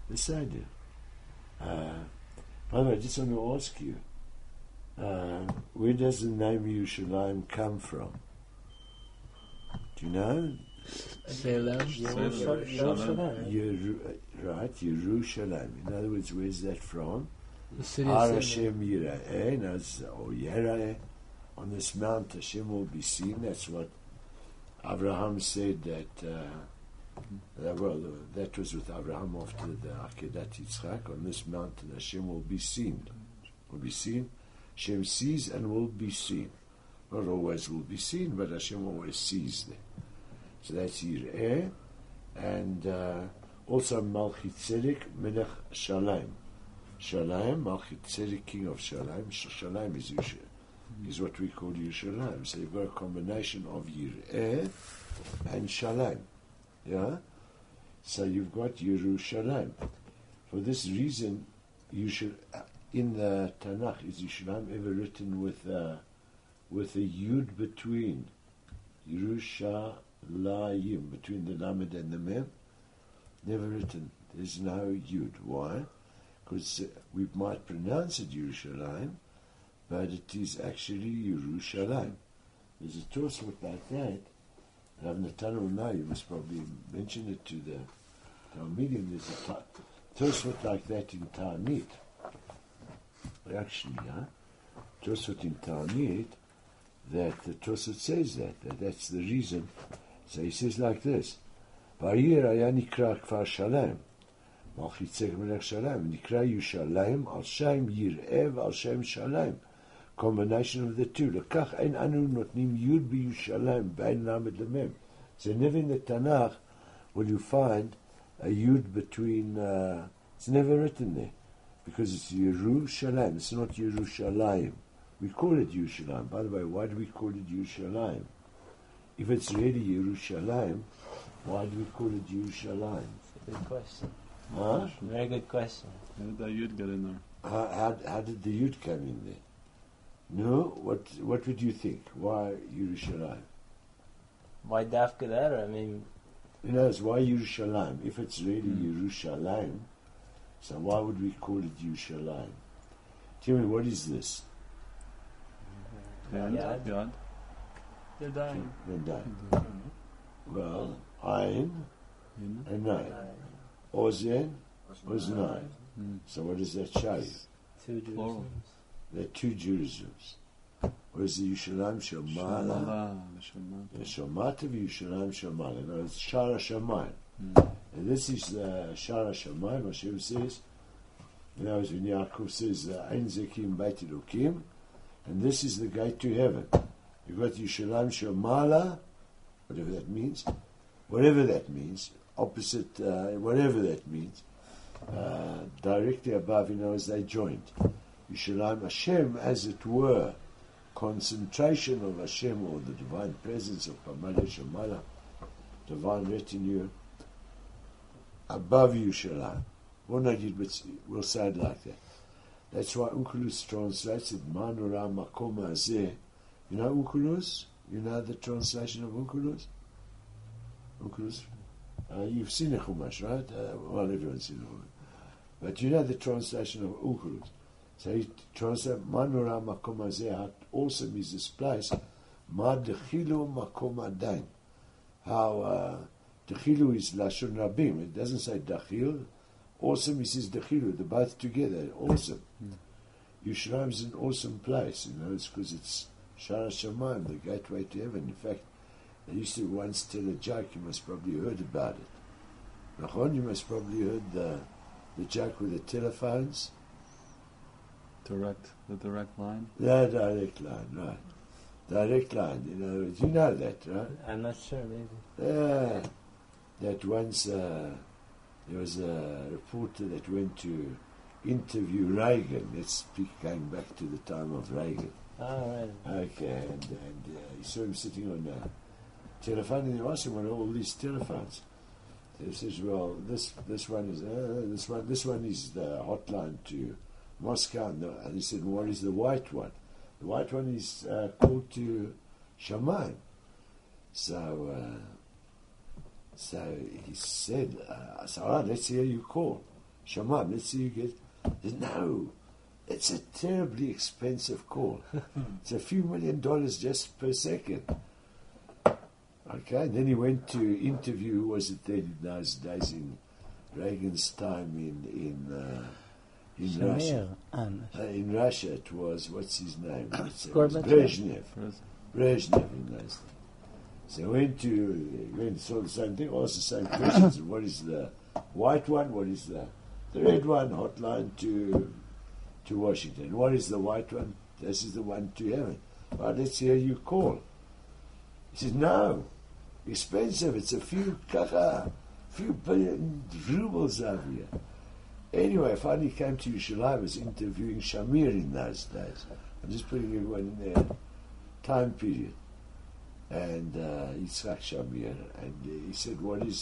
The Seder. By the way, I just want to ask you, where does the name Yerushalayim come from? Do you know? Salem. Right, Yerushalayim. In other words, where's that from? The city Har of Hashem Salem. Yira'eh, or Yera'eh. On this mount Hashem will be seen. That's what Abraham said that, that was with Abraham after the Akedat Yitzchak. On this mountain Hashem will be seen. Will be seen. Hashem sees and will be seen. Not always will be seen, but Hashem always sees there. So that's Yir'eh. And also Malchi Tzedek, Melech Shalayim. Shalayim, Malchi Tzedek, king of Shalayim. Shalayim is what we call Yerushalayim. So you've got a combination of Yir'eh and Shalayim. Yeah? So you've got Yerushalayim. For this reason, in the Tanakh, is Yerushalayim ever written with a Yud between? Yerushalayim, between the Lamed and the Mem? Never written. There's no Yud. Why? Because we might pronounce it Yerushalayim, but it is actually Yerushalayim. There's a Tosfot like that. Rav Natan will know, you must probably mention it to the Talmidim. There's a Tosfot like that in Ta'anit. Actually, Tosfot in Ta'anit, that the Tosfot says that's the reason. So he says like this: Vayir haya nikra kfar Shalayim, Malchi Tzedek Melech Shalayim, nikra Yerushalayim al Shem Yir'eh al Shem Shalayim. Combination of the two. Lekach ein anu notnim Yud b'Yerushalayim v'ein lamed lemem. So never in the Tanakh will you find a Yud between. It's never written there because it's Yerushalayim. It's not Yerushalayim. We call it Yerushalayim. By the way, why do we call it Yerushalayim? If it's really Yerushalayim, why do we call it Yerushalayim? It's a good question. Huh? Very good question. How did the Yud get in there? How did the Yud come in there? No? What would you think? Why Yerushalayim? Why Dafka that? I mean, Why Yerushalayim? If it's really Yerushalayim, so why would we call it Yerushalayim? Tell me, what is this? Yad. They're dying. Well, Ayin and Nine. Ozen was Nine. So what does that show you? two Plural. Jerusalems. There are two Jerusalems. Whereas the Yerushalayim Shomala, Shomata v'Yerushalayim Shomala. No, it's Shara Shamayim. And this is the Shara Shamayim. Hashem says, when Yaakov says, Ein Zekim Beit Elokim, and this is the gate to heaven. You've got Yerushalayim Shomala, whatever that means, opposite, whatever that means, directly above, as they joined. Yerushalayim Hashem, as it were, concentration of Hashem, or the divine presence of Pamala Shemala, divine retinue, above Yerushalayim. We'll say it like that. That's why Onkelos translates it, Manora Makom Hazeh. You know Onkelos? You know the translation of Onkelos? Onkelos? You've seen a Chumash, right? Well, everyone's seen a Chumash. But you know the translation of Onkelos. So he translates, Manora Makom Hazeh, how awesome is this place. Ma Dechilu Makom Adain. How Dechilu is Lashon Rabim. It doesn't say Dechil. Awesome, he says Dechilu. They're both together. Awesome. Yerushalayim is an awesome place. It's because it's Shara Shamayim, the gateway to heaven. In fact, they used to once tell a joke. You must probably heard about it. Nachon, you must probably heard the joke with the telephones. The direct line? Yeah, direct line, right. Direct line, you know that, right? I'm not sure, maybe. Yeah. That once there was a reporter that went to interview Reagan. Let's speak going back to the time of Reagan. Oh, right. Okay, and he saw him sitting on a telephone, and he asked him what are all these telephones. So he says, well, this one is the hotline to Moscow, and he said, what is the white one? The white one is called to Shamayim. So he said, all right, let's hear you call. Shamam, let's see you get. No, it's a terribly expensive call. It's a few $1 million just per second. Okay, and then he went to interview, who was it then in those days in Reagan's time in Russia? In Russia it was, what's his name? It was Brezhnev. Brezhnev in those days. So he went, saw the same thing, asked the same questions. What is the white one? What is the red one? Hotline to Washington. What is the white one? This is the one to heaven. Right, let's hear you call. He said, no, expensive. It's a few billion rubles over here. Anyway, finally came to Yerushalayim. I was interviewing Shamir in those days. I'm just putting everyone in their time period. And Yitzhak Shamir, and he said, he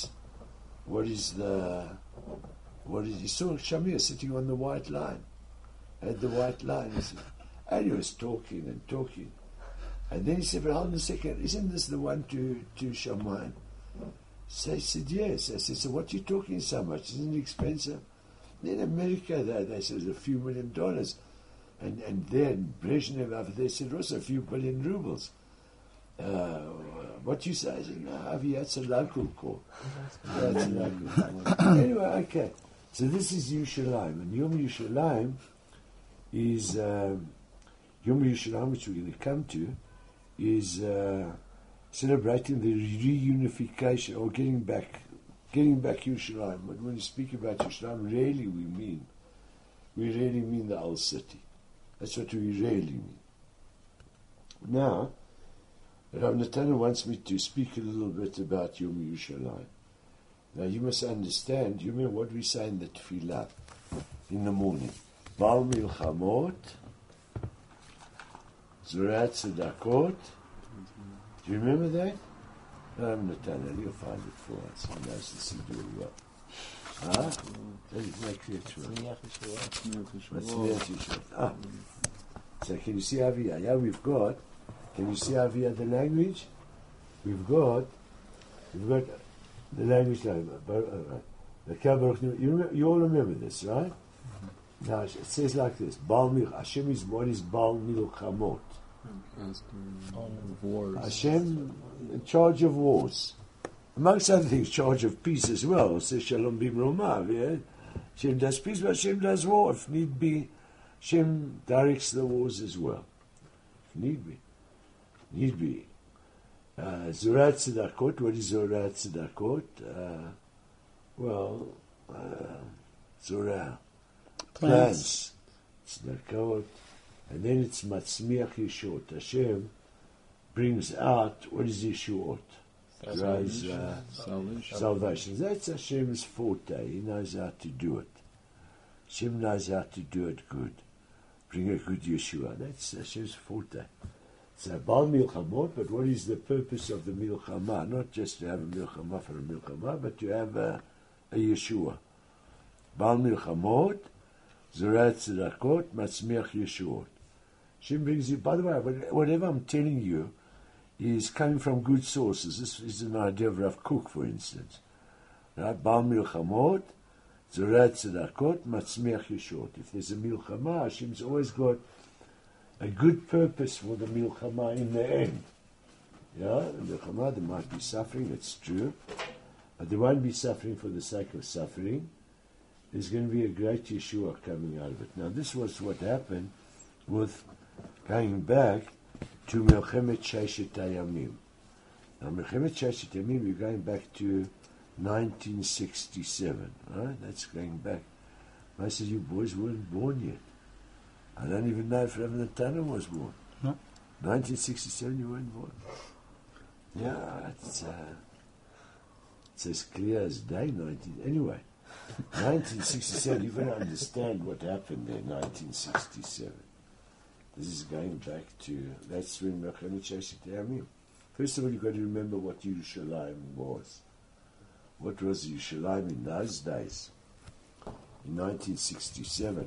saw Shamir sitting on the white line, had the white line, and he was talking and talking. And then he said, but hold on a second, isn't this the one to Shamayim? So he said, yes. I said, so what are you talking so much? Isn't it expensive? In America, they said a few $1 million. And then Brezhnev over there said also a few billion rubles. What you say? I said, no, Avi, that's a local call. That's a local call. Anyway, okay. So this is Yerushalayim. And Yom Yerushalayim is, Yom Yerushalayim, which we're going to come to, is celebrating the reunification, or getting back Yerushalayim. But when we speak about Yerushalayim, really mean the old city. That's what we really mean. Now, Rav Netanya wants me to speak a little bit about Yom Yerushalayim. Now, you must understand, you remember what we say in the Tefillah in the morning. Bal Milchamot, Zorat Tzedakot. Do you remember that? Rav Netanya, you'll find it for us. He knows the Siddur well. Does it make it true? So can you see Aviyah? Yeah, we've got. Can you see Aviyah the language? We've got the language. You all remember this, right? Now it says like this: Hashem is what is Baal Milchamot. Hashem in charge of wars. Amongst other things, charge of peace as well. It says Shalom Bimromav. Yeah? Hashem does peace, but Hashem does war. If need be, Hashem directs the wars as well. If need be. Zorat Tzedakot. What is Zorat Tzedakot? Zorah. Plants. Tzedakot. And then it's Matzmiach Yeshut. Hashem brings out, what is Yeshut? Salvation. That's Hashem's forte. He knows how to do it. Hashem knows how to do it good. Bring a good Yeshua. That's Hashem's forte. So, Baal Milchamot, but what is the purpose of the Milchama? Not just to have a Milchama for a Milchama, but to have a Yeshua. Baal Milchamot, Zorat Tzedakot, Matzmiach Yeshuot. Hashem brings you, by the way, whatever I'm telling you is coming from good sources. This is an idea of Rav Kook, for instance. Right? Baal Milchamot, Zorat Tzedakot, Matzmiach Yeshuot. If there's a Milchama, Hashem's always got a good purpose for the Milchama in the end. Yeah, the Milchama, there might be suffering, it's true, but there won't be suffering for the sake of suffering. There's going to be a great Yeshua coming out of it. Now, this was what happened with going back to Melchemet Sheshet Hayamim. Now, Melchemet Sheshet Hayamim, you're going back to 1967, right? That's going back. Most of you boys weren't born yet. I don't even know if Rav Netanya was born. No. 1967, you weren't born. Yeah, it's as clear as day. Anyway, 1967. You're going to understand what happened there. 1967. This is going back to. That's when Melchemet Sheshet Hayamim. First of all, you've got to remember what Yerushalayim was. What was Yerushalayim in those days? In 1967.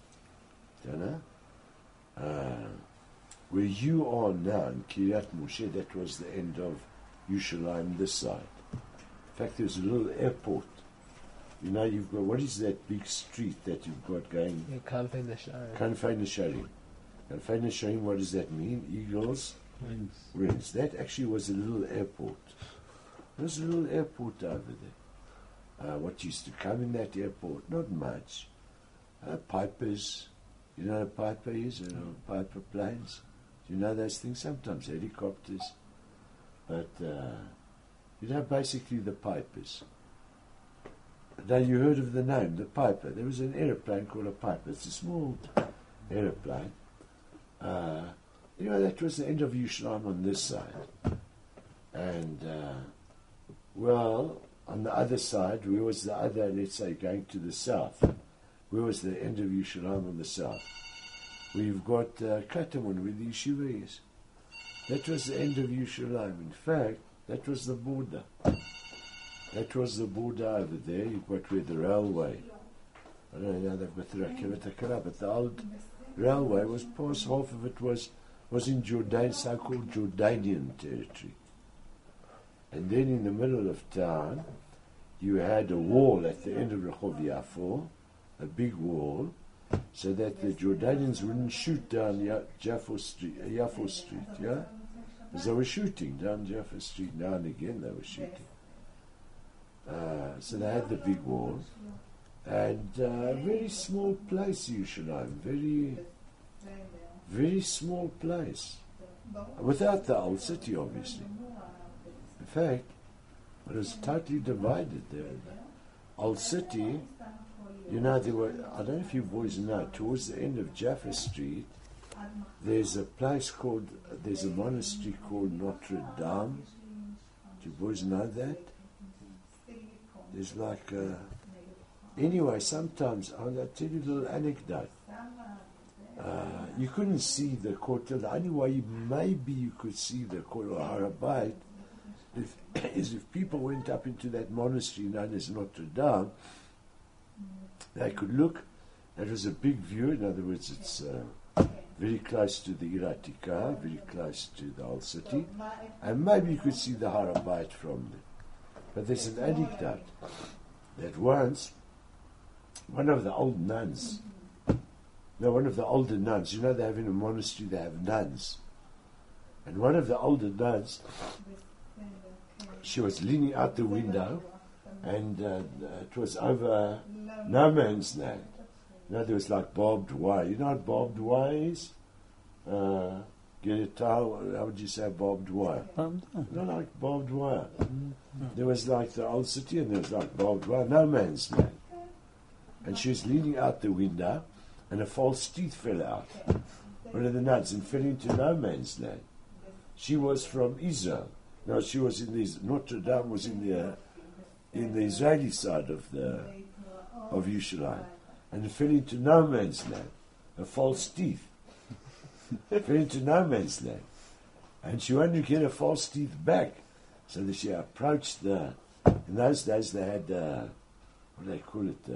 Where you are now in Kiryat Moshe, that was the end of Yerushalayim this side. In fact, there's a little airport You know, you've got, what is that big street that you've got going? You can't find the shower. Kanfei Nesharim. Kanfei Nesharim, what does that mean? Eagles, wings. That actually was a little airport. There was a little airport over there. What used to come in that airport? Not much. Pipers. You know what a Piper is? Piper planes. Do you know those things? Sometimes helicopters. But, basically the Pipers. Now you heard of the name, the Piper. There was an aeroplane called a Piper. It's a small aeroplane. That was the end of Yerushalayim on this side. And, on the other side, where was the other, let's say, going to the south? Where was the end of Yerushalayim on the south? We've got Katamon, where the yeshiva is. That was the end of Yerushalayim. In fact, that was the border. That was the border over there. You've got where the railway. I don't know, they've got the Rakevet HaKara, but the old railway was past, half of it was in Jordan, so-called Jordanian territory. And then in the middle of town, you had a wall at the end of Rehov Yafo, a big wall, so that the Jordanians wouldn't shoot down Yafo Street, yeah? Because they were shooting down Jaffa Street, now and again they were shooting. So they had the big wall, and a very small place, Yerushalayim, very, very small place, without the old city, obviously. In fact, it was totally divided there. The old city, there were, I don't know if you boys know, towards the end of Jaffa Street, there's a monastery called Notre Dame. Do you boys know that? There's like anyway, sometimes, I'll tell you a little anecdote. You couldn't see the Kotel. The only way maybe you could see the Kotel Har HaBayit is if people went up into that monastery known as Notre Dame. They could look. It was a big view. In other words, it's very close to the Iratika, very close to the old city, and maybe you could see the Har HaBayit from there. But there's an anecdote that once one of the older nuns, they have in a monastery, they have nuns. And one of the older nuns, she was leaning out the window, and it was over no man's land. There was like barbed wire. You know what barbed wire is? Get a towel, how would you say barbed wire? Not like barbed wire. There was like the old city, and there was like barbed wire, no man's land. And she was leaning out the window, and a false teeth fell out. One of the nuts, and fell into no man's land. She was from Israel. No, she was in the, Notre Dame was in the Israeli side of Yerushalayim. And it fell into no man's land. A false teeth. Fell into no man's land. And she wanted to get her false teeth back. So that she approached in those days they had, what do they call it,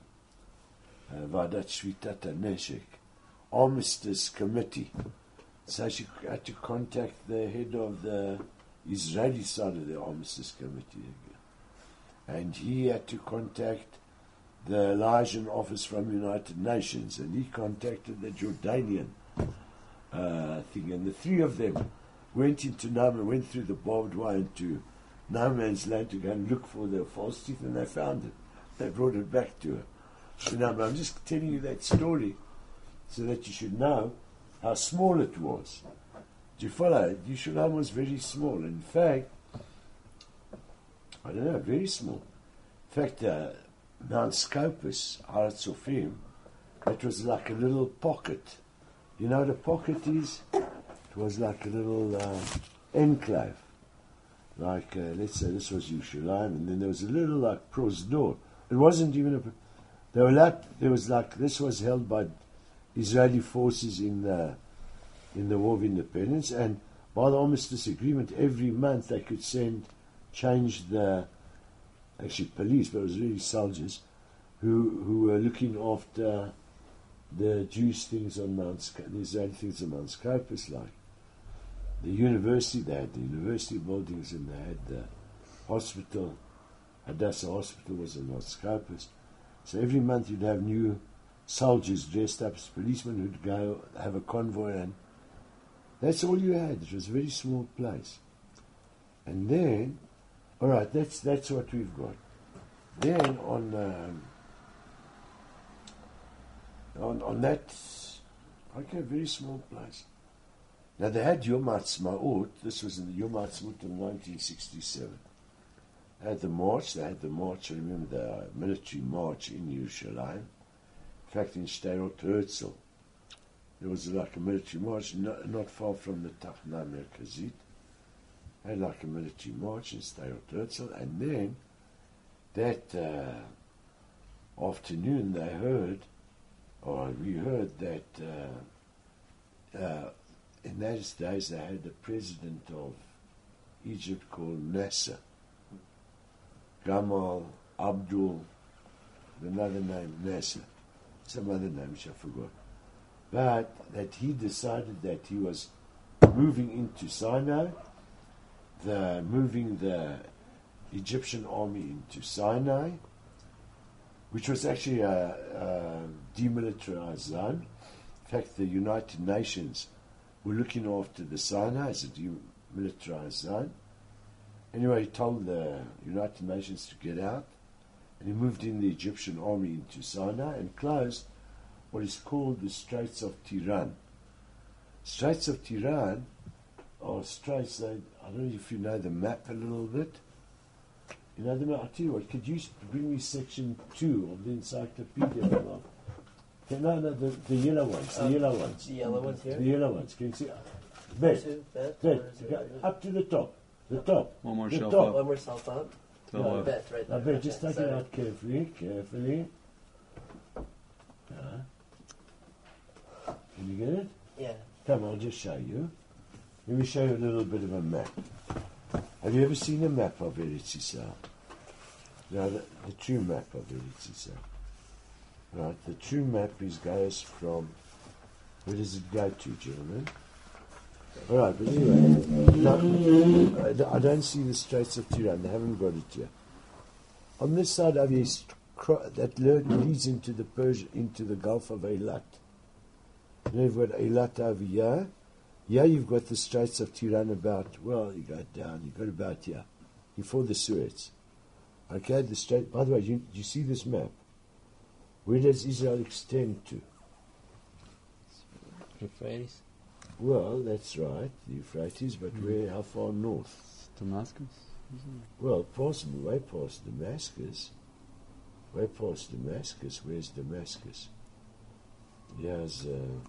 Vadat Shvitat HaNeshek, Armistice Committee. So she had to contact the head of the Israeli side of the Armistice Committee. And he had to contact the liaison office from United Nations, and he contacted the Jordanian thing, and the three of them went into went through the barbed wire into no man's land to go and look for the false teeth, and they found it. They brought it back to her. I'm just telling you that story so that you should know how small it was. Do you follow? Yerushalayim was very small. In fact, I don't know, very small. In fact, Mount Scopus, Har Tzofim, it was like a little pocket. You know what a pocket is? It was like a little enclave. Like, let's say this was Yerushalayim, and then there was a little like prosdor. It wasn't even this was held by Israeli forces in the War of Independence, and by the Armistice Agreement, every month they could change the police, but it was really soldiers who were looking after the Jewish things on the Israeli things on Mount Scopus, like the university. They had the university buildings, and they had the hospital, Hadassah Hospital was in Los Scopus. So every month you'd have new soldiers dressed up as policemen who'd go have a convoy, and that's all you had. It was a very small place. And then, all right, that's what we've got. Then on that, okay, very small place. Now they had Yom Ha'atzmaut. This was in the Yom Ha'atzmaut in 1967. They had the march. Remember the military march in Yerushalayim. In fact, in Sderot Herzl, there was like a military march not far from the Tachna Merkazit. They had like a military march in Sderot Herzl, and then that afternoon we heard that in those days they had the president of Egypt called Nasser, Gamal Abdul, another name, Nasser, some other name which I forgot. But that he decided that he was moving into Sinai, moving the Egyptian army into Sinai, which was actually a demilitarized zone. In fact, the United Nations were looking after the Sinai as a demilitarized zone. Anyway, he told the United Nations to get out, and he moved in the Egyptian army into Sinai and closed what is called the Straits of Tiran. Straits of Tiran are straits, I don't know if you know the map a little bit. You know the map? I'll tell you what, could you bring me section 2 of the encyclopedia? No, the yellow ones, The yellow ones here? The yellow ones, can you see? That, up to the top. The top. One more the shelf top. up. One more shelf up. To the No, left. That right there. I better just take Sorry. it out carefully. Can you get it? Yeah. Come, I'll just show you. Let me show you a little bit of a map. Have you ever seen a map of Eretz Yisrael? No, the true map of Eretz Yisrael. Right, the true map goes from, where does it go to, gentlemen? All right, but anyway, no, I don't see the Straits of Tiran. They haven't got it yet. On this side of that leads into the Gulf of Eilat. Then you've got Eilat over here. Here you've got the Straits of Tiran about, well, you go down, you've got about here, before the Suez. Okay, the strait, by the way, you see this map? Where does Israel extend to? Euphrates. Well, that's right, the Euphrates, but where, how far north? Damascus? Well, possibly way past Damascus. Way past Damascus. Where's Damascus? Here's,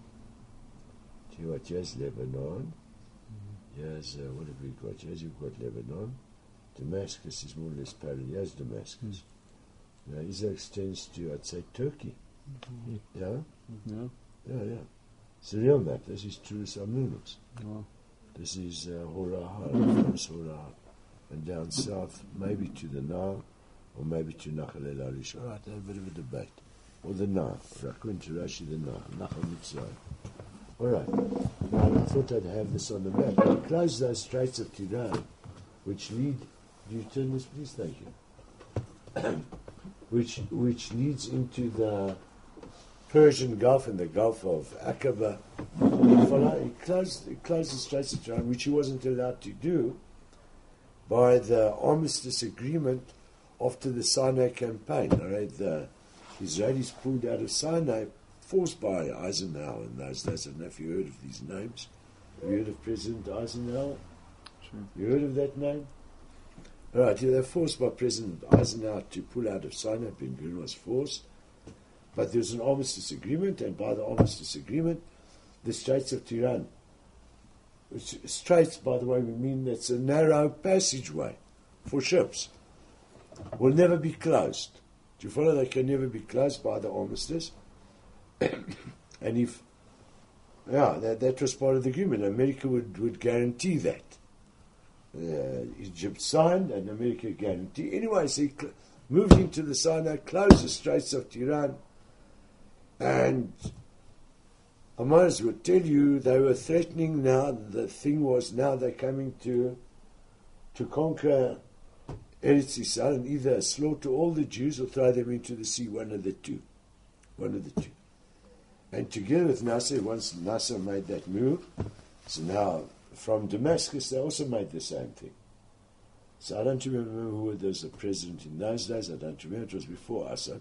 here's Lebanon. Here's, what have we got? Here's you've got Lebanon. Damascus is more or less parallel. Here's Damascus. Now, Israel extends to, I'd say, Turkey. Yeah? Yeah. Yeah. It's a real map. This is Turus Amnunus. Wow. This is Horahar, first Horahar. And down south, maybe to the Nile, or maybe to Nachal El Arish. All right, a bit of a debate. Or the Nile. According to Rashi, the Nile. Nachal Mitzrayim. All right. Now, I thought I'd have this on the map. But close those Straits of Tiran, which lead... Do you turn this, please? Thank you. which leads into the Persian Gulf and the Gulf of Aqaba. He closed the Straits of Tiran, which he wasn't allowed to do by the armistice agreement after the Sinai campaign. All right, the Israelis pulled out of Sinai, forced by Eisenhower in those days. I don't know if you heard of these names. Have you heard of President Eisenhower? Sure. You heard of that name? All right, they were forced by President Eisenhower to pull out of Sinai. Ben Gurion was forced. But there was an armistice agreement, and by the armistice agreement, the Straits of Tiran, which straits, by the way, we mean that's a narrow passageway for ships, will never be closed. Do you follow? They can never be closed by the armistice. And if, that was part of the agreement. America would guarantee that. Egypt signed, and America guaranteed. Anyway, so he moved into the Sinai, closed the Straits of Tiran, and I might as well tell you, they were threatening now. The thing was, now they're coming to conquer Eretz Yisrael, and either slaughter all the Jews or throw them into the sea, one of the two. One of the two. And together with Nasser, once Nasser made that move, so now from Damascus they also made the same thing. So I don't remember who was the president in those days. I don't remember. It was before Assad.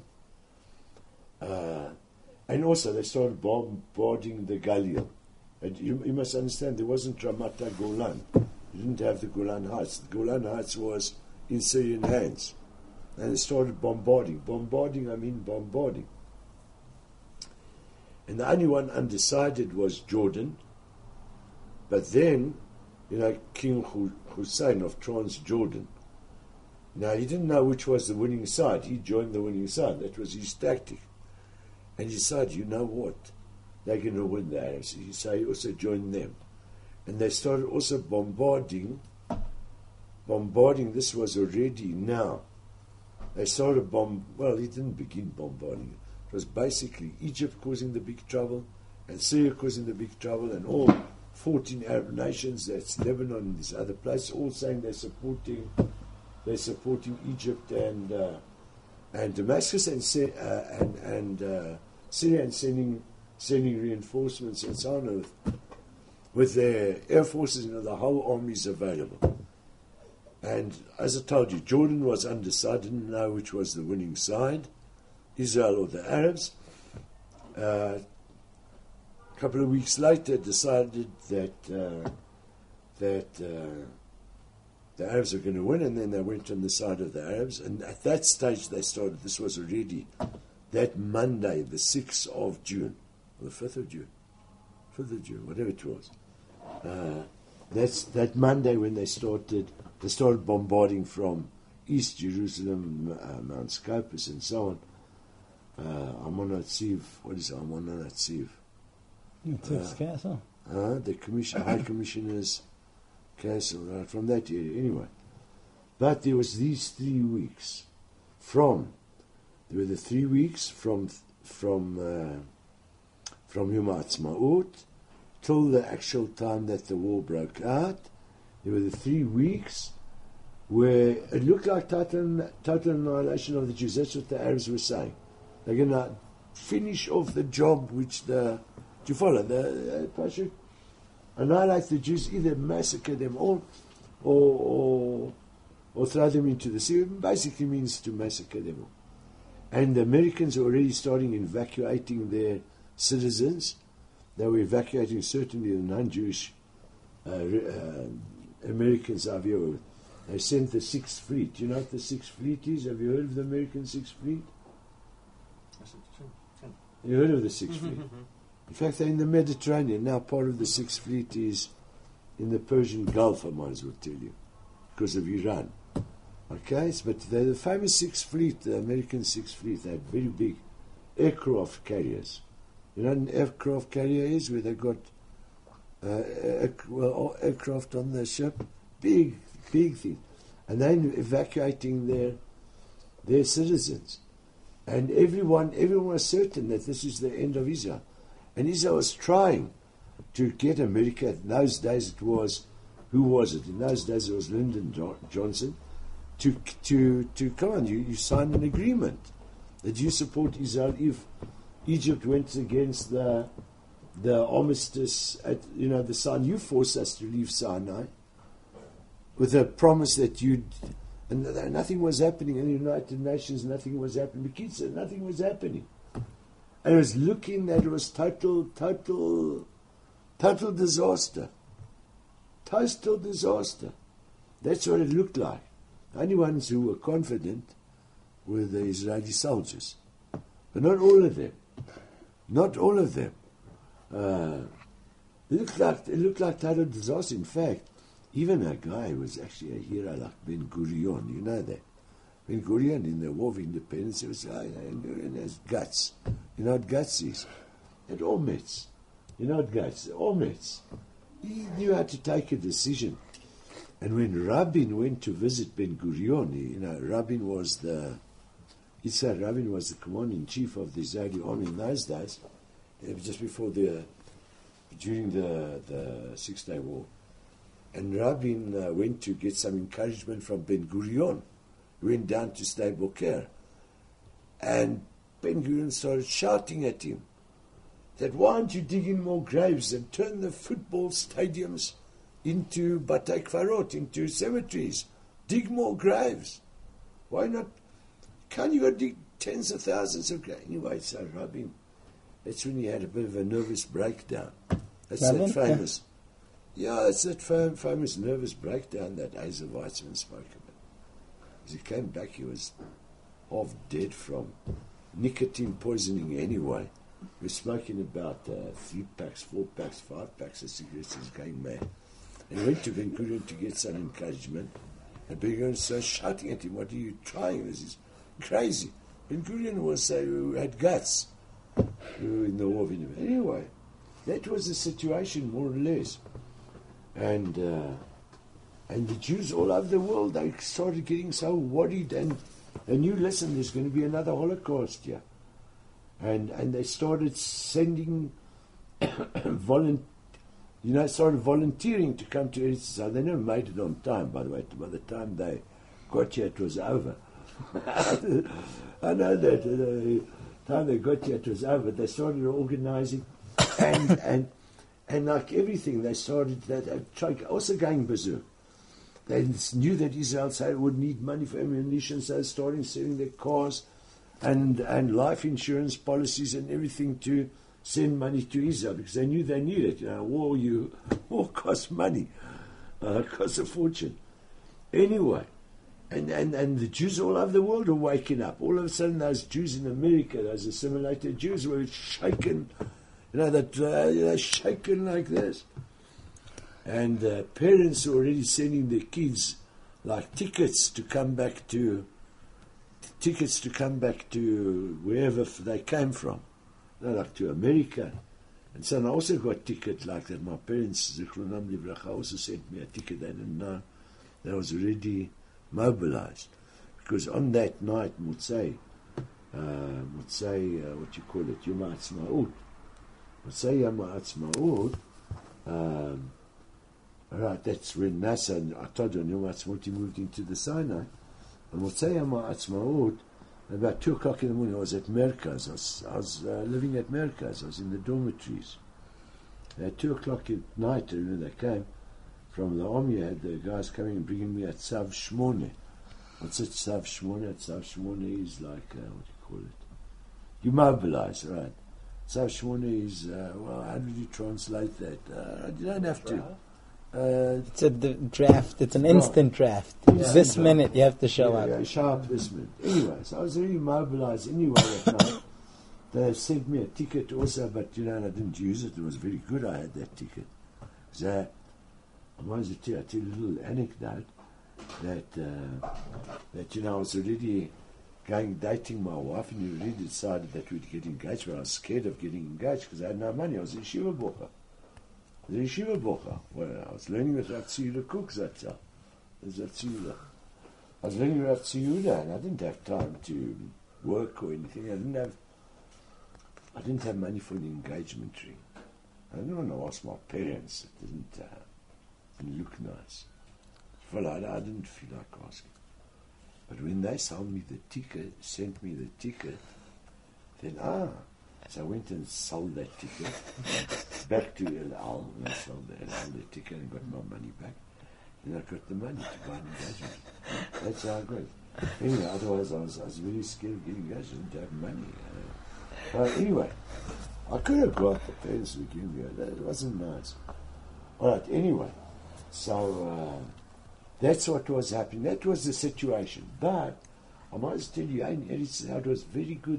And also they started bombarding the Galil. And you must understand, there wasn't Ramat Golan. You didn't have the Golan Heights. The Golan Heights was in Syrian hands. And they started bombarding. I mean bombarding. And the only one undecided was Jordan. But then, King Hussein of Transjordan, now he didn't know which was the winning side. He joined the winning side. That was his tactic. And he said, you know what? They're going to win the Arabs. So he also joined them. And they started also bombarding. This was already now. They started well, he didn't begin bombarding. It was basically Egypt causing the big trouble, and Syria causing the big trouble, and all 14 Arab nations, that's Lebanon and these other places, all saying they're supporting Egypt and Damascus and Syria, and sending reinforcements and so on with their air forces. The whole army is available. And as I told you, Jordan was undecided, didn't know which was the winning side, Israel or the Arabs. A couple of weeks later, decided that the Arabs are going to win, and then they went on the side of the Arabs. And at that stage, they started. This was already that Monday, the 6th of June, or the 5th of June, whatever it was. That's that Monday when they started bombarding from East Jerusalem, Mount Scopus, and so on. Amonat Tziv. What is Amonat Tziv? Tziv's castle. The High Commissioner's castle, right, from that area. Anyway, but there was these 3 weeks. There were the 3 weeks from Yom Ha'atzmaut till the actual time that the war broke out. There were the 3 weeks where it looked like total annihilation of the Jews. That's what the Arabs were saying. They're going to finish off the job which do you follow? The Pashut annihilate the Jews, either massacre them all or throw them into the sea. It basically means to massacre them all. And the Americans are already starting evacuating their citizens. They were evacuating certainly the non-Jewish Americans over here. They sent the Sixth Fleet. Do you know what the Sixth Fleet is? Have you heard of the American Sixth Fleet? You heard of the Sixth Fleet? In fact, they're in the Mediterranean. Now part of the Sixth Fleet is in the Persian Gulf, I might as well tell you, because of Iran. Okay, but they're the famous Sixth Fleet, the American Sixth Fleet. They had very big aircraft carriers. You know what an aircraft carrier is? Where they've got aircraft on the ship. Big thing. And they're evacuating their citizens. And everyone was certain that this is the end of Israel. And Israel was trying to get America. In those days it was, who was it? In those days it was Lyndon Johnson. To come on, you sign an agreement that you support Israel if Egypt went against the armistice at the Sinai. You forced us to leave Sinai with a promise that and nothing was happening in the United Nations. Nothing was happening. Bekitzer, nothing was happening. And it was looking that it was total disaster. Total disaster. That's what it looked like. The only ones who were confident were the Israeli soldiers. But not all of them. Not all of them. It looked like total disaster. In fact, even a guy who was actually a hero like Ben Gurion, you know that. Ben Gurion in the War of Independence, he was Ben Gurion has guts. You know what guts is? At Ometz. You know what guts? Ometz. He knew how to take a decision. And when Rabin went to visit Ben Gurion, Rabin was the commander-in-chief of the Israeli army in those days, just before during the 6-Day War. And Rabin went to get some encouragement from Ben Gurion. went down to Sde Boker. And Ben-Gurion started shouting at him that why aren't you digging more graves and turn the football stadiums into Batei Kfarot, into cemeteries? Dig more graves. Why not? Can't you go dig tens of thousands of graves? Anyway, so Rabin, that's when he had a bit of a nervous breakdown. That's Rabin? that famous. Yeah, that's that famous nervous breakdown that Asa Weizmann spoke about. As he came back, he was half dead from nicotine poisoning anyway. He was smoking about 3 packs, 4 packs, 5 packs of cigarettes. He was going mad. And he went to Ben Gurion to get some encouragement. And Ben Gurion started shouting at him, what are you trying? This is crazy. Ben Gurion was who had guts in the war of independence. Anyway, that was the situation, more or less. And the Jews all over the world, they started getting so worried, and they knew, listen, there's going to be another Holocaust here. And they started sending started volunteering to come to Eretz Yisrael. They never made it on time, by the way. By the time they got here, it was over. I know that. The time they got here, it was over. They started organizing, and like everything, they started also going berserk. They knew that Israel would need money for ammunition, so they started selling their cars and life insurance policies and everything to send money to Israel, because they knew they needed it. War costs money, costs a fortune. Anyway, and the Jews all over the world are waking up. All of a sudden, those Jews in America, those assimilated Jews, were shaken. They're shaken like this. And parents are already sending their kids like tickets to come back to wherever they came from, like to America. And so I also got a ticket like that. My parents, Zichronam Livracha, also sent me a ticket. They didn't know that I was already mobilized, because on that night, Motzei, what you call it, Yom HaAtzmaut, Motzei Yom HaAtzmaut. Right, that's when Nasser, I told you on Yom HaAtzmaut, he moved into the Sinai. And Motzei Yom HaAtzmaut, about 2 o'clock in the morning, I was at Merkaz. I was living at Merkaz. I was in the dormitories. At 2 o'clock at night, I remember they came from the army. I had the guys coming and bringing me a Tzav Shmone. What's it, Tzav Shmone? Tzav Shmone is like, what do you call it? You mobilize, right? Tzav Shmone is, how do you translate that? You don't have to. It's a draft. It's an instant draft. This minute you have to show up. Yeah, show up this minute. Anyway, so I was really mobilized anyway that night. They sent me a ticket also, but and I didn't use it. It was very good I had that ticket. So I wanted to tell you a little anecdote that I was already dating my wife, and we already decided that we'd get engaged, but I was scared of getting engaged because I had no money. I was in Shiva Bocha. Well, I was learning with Rav Tziyuda Cook, that's how. I was learning with Rav Tziyuda, and I didn't have time to work or anything. I didn't have money for an engagement ring. I didn't want to ask my parents. It didn't look nice. Well, I didn't feel like asking. But when they sold me the ticket, sent me the ticket, then so I went and sold that ticket back to El Al, and I sold the El Al the ticket and got my money back. And I got the money to buy an engagement. That's how I got it. Anyway, otherwise I was really scared of getting engaged. I didn't have money. Anyway, I could have got the parents would give me. That wasn't nice. All right, anyway, so that's what was happening. That was the situation. But I must tell you, it was very good.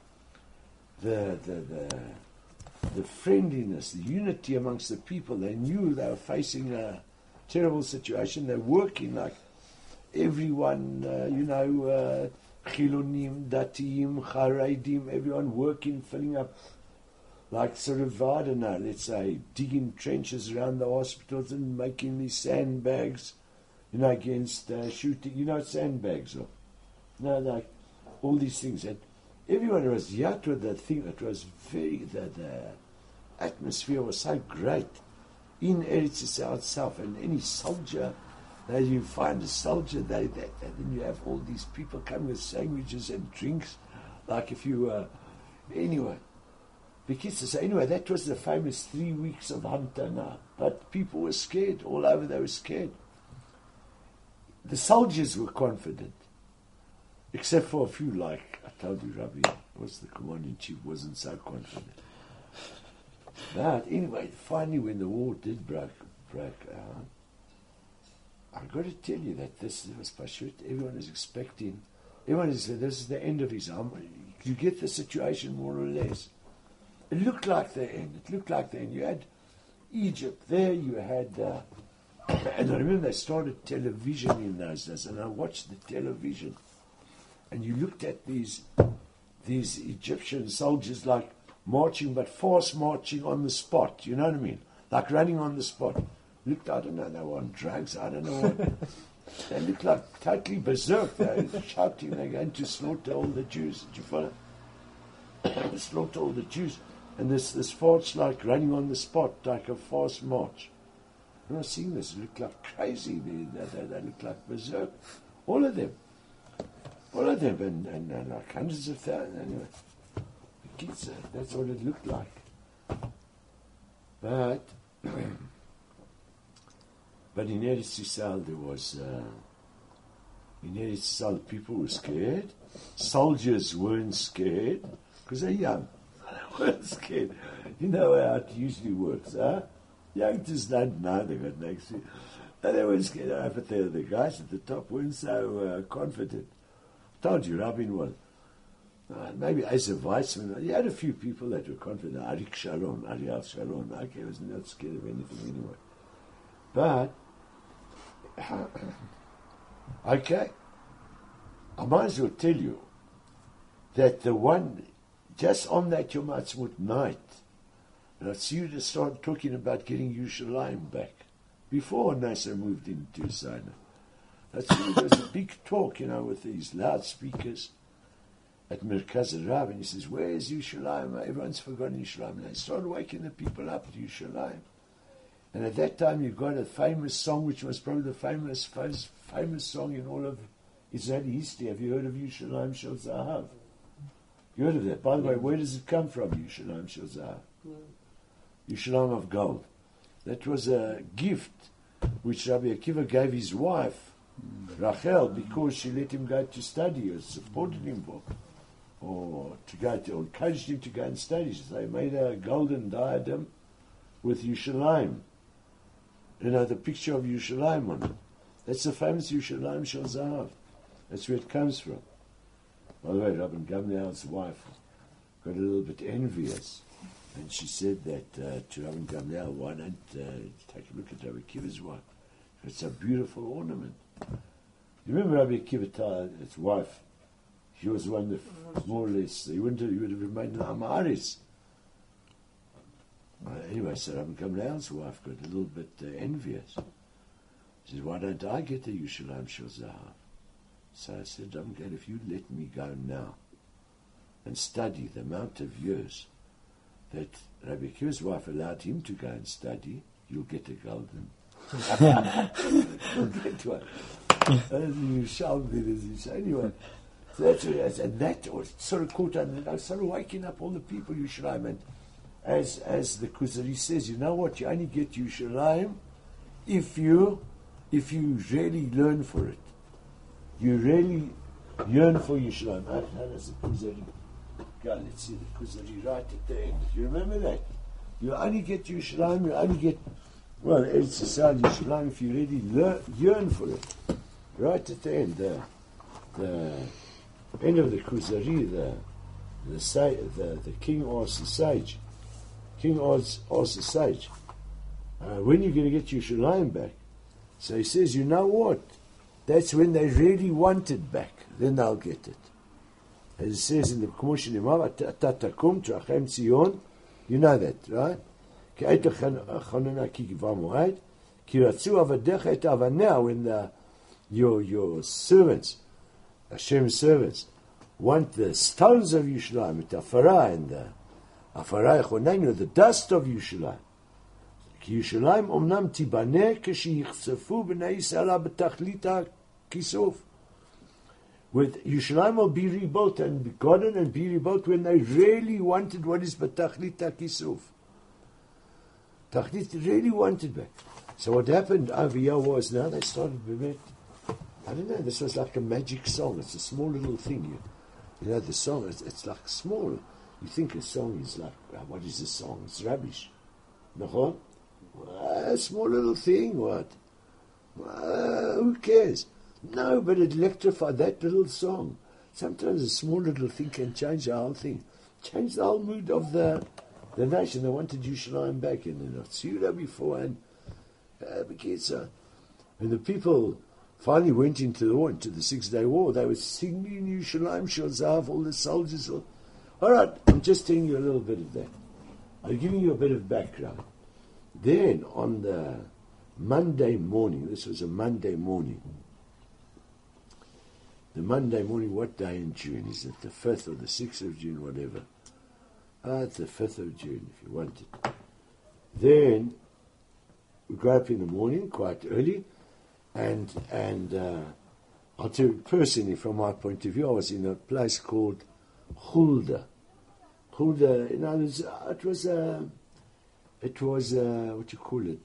The friendliness, the unity amongst the people. They knew they were facing a terrible situation. They're working like everyone, Chilonim, Datim, Charedim, everyone working, filling up, like sort of, I don't know, let's say, digging trenches around the hospitals and making these sandbags, against shooting, sandbags, or, like all these things. And everyone was yet with that thing. It was the atmosphere was so great in Eretz Yisrael itself, and any soldier Then you find a soldier, and then you have all these people coming with sandwiches and drinks, like if you anyway. The kids say, anyway, that was the famous 3 weeks of Hamtana. But people were scared. All over they were scared. The soldiers were confident. Except for a few, like I told you, Rabbi was the commander-in-chief, wasn't so confident. But anyway, finally when the war did break out, I've got to tell you that this was Pashut. Everyone is expecting, everyone is saying this is the end of his arm. You get the situation more or less. It looked like the end. You had Egypt there, you had, and I remember they started television in those days, and I watched the television, and you looked at these Egyptian soldiers like marching, but fast marching on the spot, you know what I mean? Like running on the spot. Looked, I don't know, they were on drugs, I don't know what. They looked like totally berserk. They were shouting, they're going to slaughter all the Jews. Did you follow? Slaughter all the Jews. And this fast like running on the spot, like a fast march. And I was seeing this, it looked like crazy. They looked like berserk. All of them. And like hundreds of thousands. Anyway, the kids, that's what it looked like. But in Eretz Yisrael there was, in Eretz Yisrael people were scared. Soldiers weren't scared because they're young. They weren't scared. You know how it usually works, huh? Youngsters don't know they got next to you. And they weren't scared. But the guys at the top weren't so confident. I told you, Rabin was. Maybe Asa Weizmann. You had a few people that were confident. Ariel Sharon. Okay, was not scared of anything anyway. But, okay, I might as well tell you that the one, just on that Yom Ha'atzmaut night, and I see you to start talking about getting Yerushalayim back, before Nasser moved into Sinai. That's when there was a big talk, with these loudspeakers at Merkaz Rav, and he says, where is Yerushalayim? Everyone's forgotten Yerushalayim. And they started waking the people up at Yerushalayim. And at that time, you got a famous song, which was probably the famous song in all of Israeli history. Have you heard of Yerushalayim Shel Zahav? You heard of that? By the way, where does it come from, Yerushalayim Shel Zahav? Yerushalayim of gold. That was a gift which Rabbi Akiva gave his wife, Rachel, because she let him go to study, or supported him or encouraged him to go and study. So they made a golden diadem with Yerushalayim. The picture of Yerushalayim on it. That's the famous Yerushalayim Shel Zahav. That's where it comes from. By the way, Rabbi Gamliel's wife got a little bit envious, and she said that to Rabbi Gamliel, why don't take a look at Rabbi Akiva's wife? It's a beautiful ornament. You remember Rabbi Akiva, his wife? She was one that more or less, he would have remained in Amaris. Anyway, so Rabbi Gamliel's wife got a little bit envious. She said, why don't I get the Yerushalayim Shel Zahav? So I said, Rabbi Gamliel, if you let me go now and study the amount of years that Rabbi Akiva's wife allowed him to go and study, you'll get a golden. You'll get one. You shall be this. You say. Anyway, so that's what it is. And that was sort of caught on. And I started waking up all the people Yerushalayim. And as the Kuzari says, you know what? You only get Yerushalayim if you really learn for it. You really yearn for Yerushalayim. How does the Kuzari go? Let's see the Kuzari right at the end. You remember that? You only get Yerushalayim. You only get Eretz Yisrael Yerushalayim if you really yearn for it. Right at the end, the end of the Kuzari, the king asks the sage. King asks the sage, when are you going to get Yerushalayim back? So he says, you know what? That's when they really want it back. Then they'll get it. As it says in the K'moshe Nemav, Tatakum Trachem Tzion. You know that, right? When your servants, Hashem's servants, want the stones of Yerushalayim, the Afarah and the Afarah Chonenu, the dust of Yerushalayim. כי ירושלים אמנם תיבנה כשיחשפו בני ישראל בתכלית הכיסוף. With Yerushalayim will be rebuilt and begotten and be rebuilt when they really wanted what is בתכלית הכיסוף. Tachlit really wanted back. So what happened over here was now they started, I don't know, this was like a magic song. It's a small little thing. You know, the song, it's like small. You think a song is like, what is a song? It's rubbish. No? A small little thing, what? Who cares? No, but it electrified that little song. Sometimes a small little thing can change the whole thing. Change the whole mood of the nation. They wanted Yerushalayim back, and they're not Sura before, and when the people finally went into the war, into the 6-day war, they were singing Yerushalayim Shal, all the soldiers. All right, I'm just telling you a little bit of that. I'm giving you a bit of background. Then on the Monday morning, this was a Monday morning. The Monday morning, what day in June? Is it the 5th or the 6th of June, whatever? It's the 5th of June, if you want it. Then we got up in the morning, quite early, and I'll tell you personally, from my point of view, I was in a place called Hulda. Hulda, you know, it was what do you call it?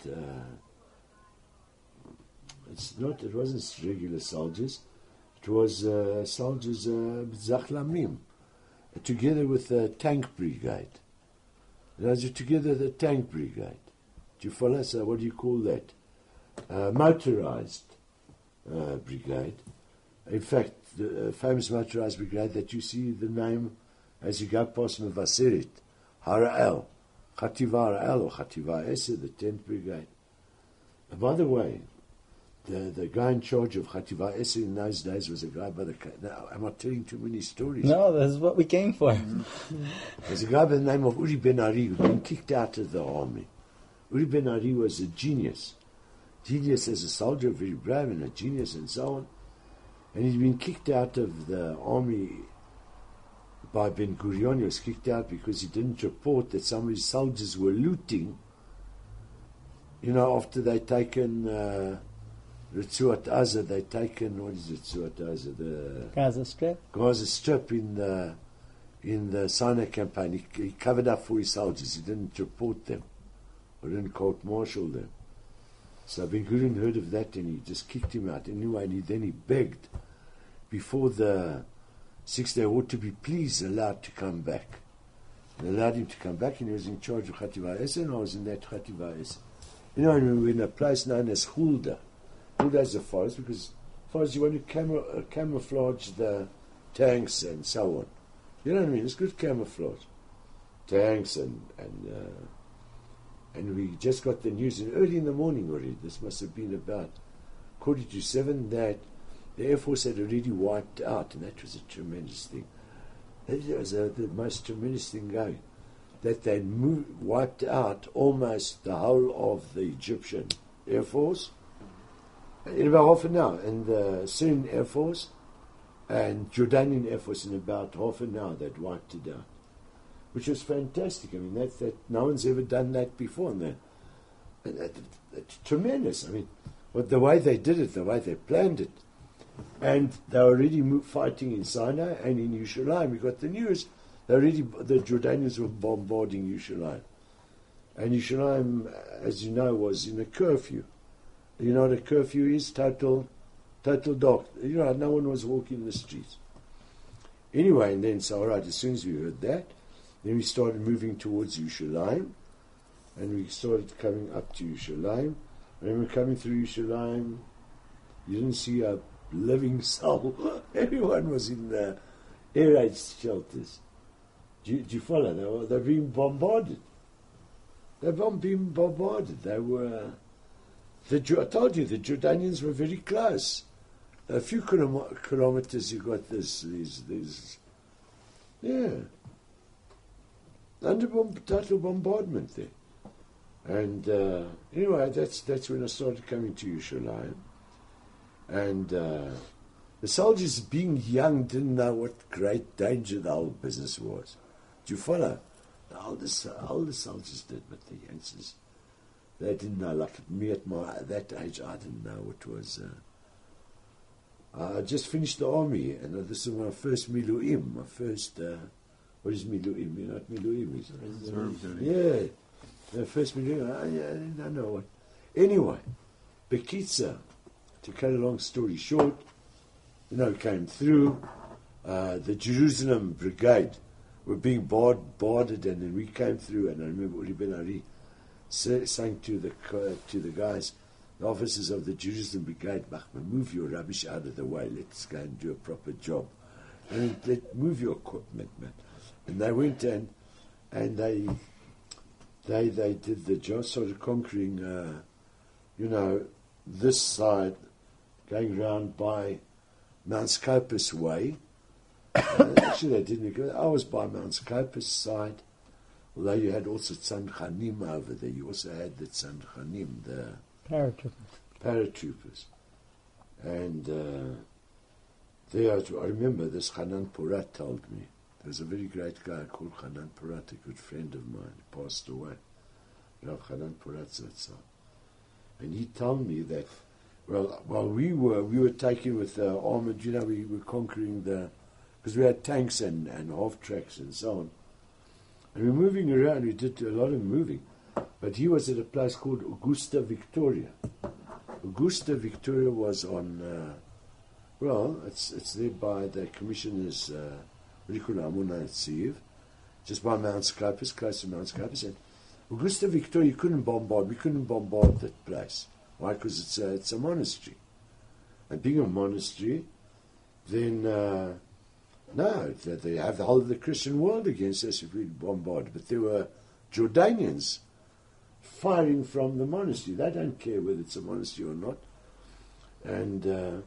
It wasn't regular soldiers. It was soldiers, Zachlamim, together with the tank brigade. Those are together the tank brigade. Do you follow? So what do you call that? Motorized brigade. In fact, the famous motorized brigade that you see the name as you go past Mevaseret, Hara'el, Chativa Hara'el or Chativa Eser, the 10th brigade. And by the way, the guy in charge of Chativa Eser in those days was a guy by the... Now, am I telling too many stories? No, this is what we came for. There's a guy by the name of Uri Ben Ari who'd been kicked out of the army. Uri Ben Ari was a genius. Genius as a soldier, very brave and a genius and so on. And he'd been kicked out of the army by Ben Gurion. He was kicked out because he didn't report that some of his soldiers were looting, you know, after they'd taken Retzuat Aza, they'd taken, what is Retzuat Aza? The Gaza Strip. Gaza Strip in the Sinai campaign. He covered up for his soldiers. He didn't report them or didn't court-martial them. So Ben Gurion heard of that and he just kicked him out. Anyway, and then he begged before the 6-day war to be please allowed to come back. They allowed him to come back, and he was in charge of Chativa Eser, and I was in that Chativa Eser. You know, we were in a place known as Hulda. Hulda is a forest because forest you want to camouflage the tanks and so on. You know what I mean? It's good camouflage. Tanks and we just got the news early in the morning already. This must have been about 7:45 that the Air Force had already wiped out, and that was a tremendous thing. That was the most tremendous thing going. That they wiped out almost the whole of the Egyptian Air Force in about half an hour, and the Syrian Air Force and Jordanian Air Force in about half an hour. They'd wiped it out, which was fantastic. I mean, that no one's ever done that before, and that's tremendous. I mean, the way they did it, the way they planned it. And they were already fighting in Sinai and in Yerushalayim. We got the news. The Jordanians were bombarding Yerushalayim. And Yerushalayim, as you know, was in a curfew. You know what a curfew is? Total dark. You know, no one was walking the streets. Anyway, and then, so all right, as soon as we heard that, then we started moving towards Yerushalayim. And we started coming up to Yerushalayim. And when we were coming through Yerushalayim, you didn't see a living soul. Everyone was in the air raid shelters. Do you follow? They were being bombarded. They were being bombarded. They were... I told you, the Jordanians were very close. A few kilometers you got these yeah. Total bombardment there. And anyway, that's when I started coming to Yerushalayim. And the soldiers, being young, didn't know what great danger the whole business was. Do you follow? The older soldiers did, but the youngsters They didn't know. Like me at that age, I didn't know what was. I just finished the army, and this is my first miluim. My first. What is miluim? You know what miluim is? Reserve duty. Yeah, the first miluim. I don't know what. Anyway, Bekitza. To cut a long story short, came through. The Jerusalem Brigade were being boarded, and then we came through. And I remember Uri Ben Ari saying to the guys, the officers of the Jerusalem Brigade, move your rubbish out of the way. Let's go and do a proper job. And move your equipment, man. And they went and they did the job, started conquering, this side, going round by Mount Scopus way. Actually, they didn't go. I was by Mount Scopus side, although you had also Tzanchanim over there. You also had the Tzanchanim, the paratroopers. And there, I remember this Hanan Porat told me. There was a very great guy called Hanan Porat, a good friend of mine, who passed away. Rav Hanan Porat Zatzal. And he told me that, while we were taken with the armored, we were conquering because we had tanks and half tracks and so on. And we were moving around, we did a lot of moving. But he was at a place called Augusta Victoria. Augusta Victoria was on, it's there by the commissioners, Amuna Tziv, just by Mount Scopus, close to Mount Scopus. And Augusta Victoria, we couldn't bombard that place. Why? Because it's a monastery. And being a monastery, then, they have the whole of the Christian world against us if we bombard. But there were Jordanians firing from the monastery. They don't care whether it's a monastery or not. And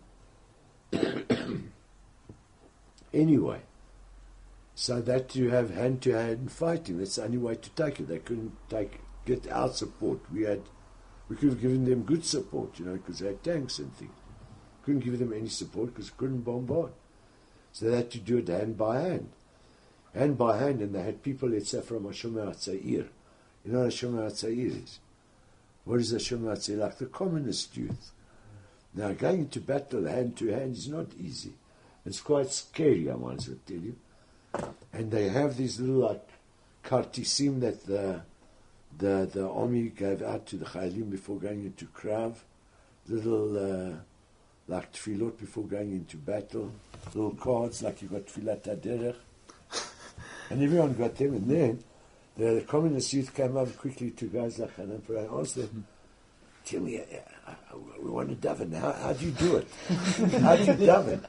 anyway, so that you have hand-to-hand fighting. That's the only way to take it. They couldn't get our support. We could have given them good support, because they had tanks and things. Couldn't give them any support because we couldn't bombard. So they had to do it hand by hand. Hand by hand, and they had people, let's say, from Hashomer HaTzair. You know what Hashomer HaTzair is? What is Hashomer HaTzair? Like the communist youth. Now, going into battle hand to hand is not easy. It's quite scary, I might as well tell you. And they have these little, kartisim that the army gave out to the Chayalim before going into Krav. Little, like tefillot before going into battle. Little cards, like you got tefillat haderech. And everyone got them. And then the communist youth came over quickly to guys like Hanan Porat and asked them, tell me, we want to daven. How do you do it? How do you daven?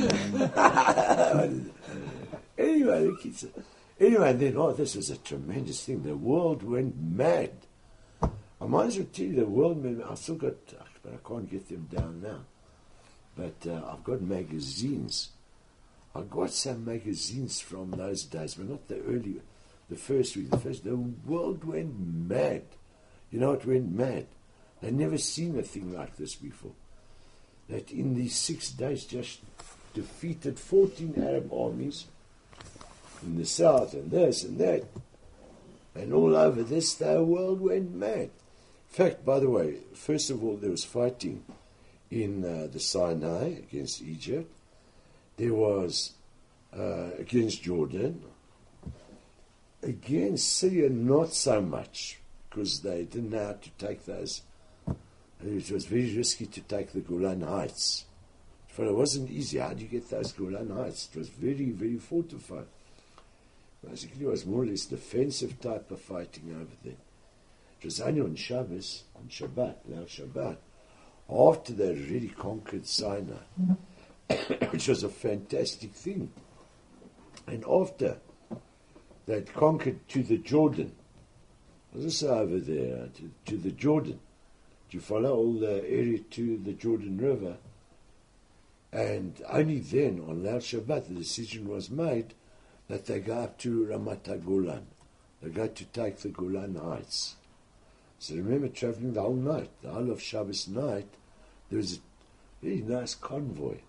Anyway, and then, this was a tremendous thing. The world went mad. I might as well tell you, the world went mad. I still got, but I can't get them down now. But I've got magazines. I got some magazines from those days, but not the first week. The world went mad. You know, it went mad. They'd never seen a thing like this before. That in these 6 days just defeated 14 Arab armies in the south and this and that. And all over this, the world went mad. In fact, by the way, first of all, there was fighting in the Sinai against Egypt. There was against Jordan. Against Syria, not so much, because they didn't know how to take those. It was very risky to take the Golan Heights. For it wasn't easy. How do you get those Golan Heights? It was very, very fortified. Basically, it was more or less defensive type of fighting over there. It was only on Shabbos, on Shabbat, after they really conquered Sinai, which was a fantastic thing. And after they'd conquered to the Jordan, this over there, to the Jordan, you follow all the area to the Jordan River, and only then, on Leil Shabbat, the decision was made that they go up to Ramat HaGolan. They go to take the Golan Heights. So remember, traveling the whole night, the whole of Shabbos night, there was a very nice convoy,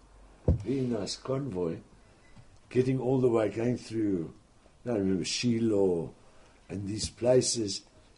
getting all the way, going through, I remember, Shiloh, and these places,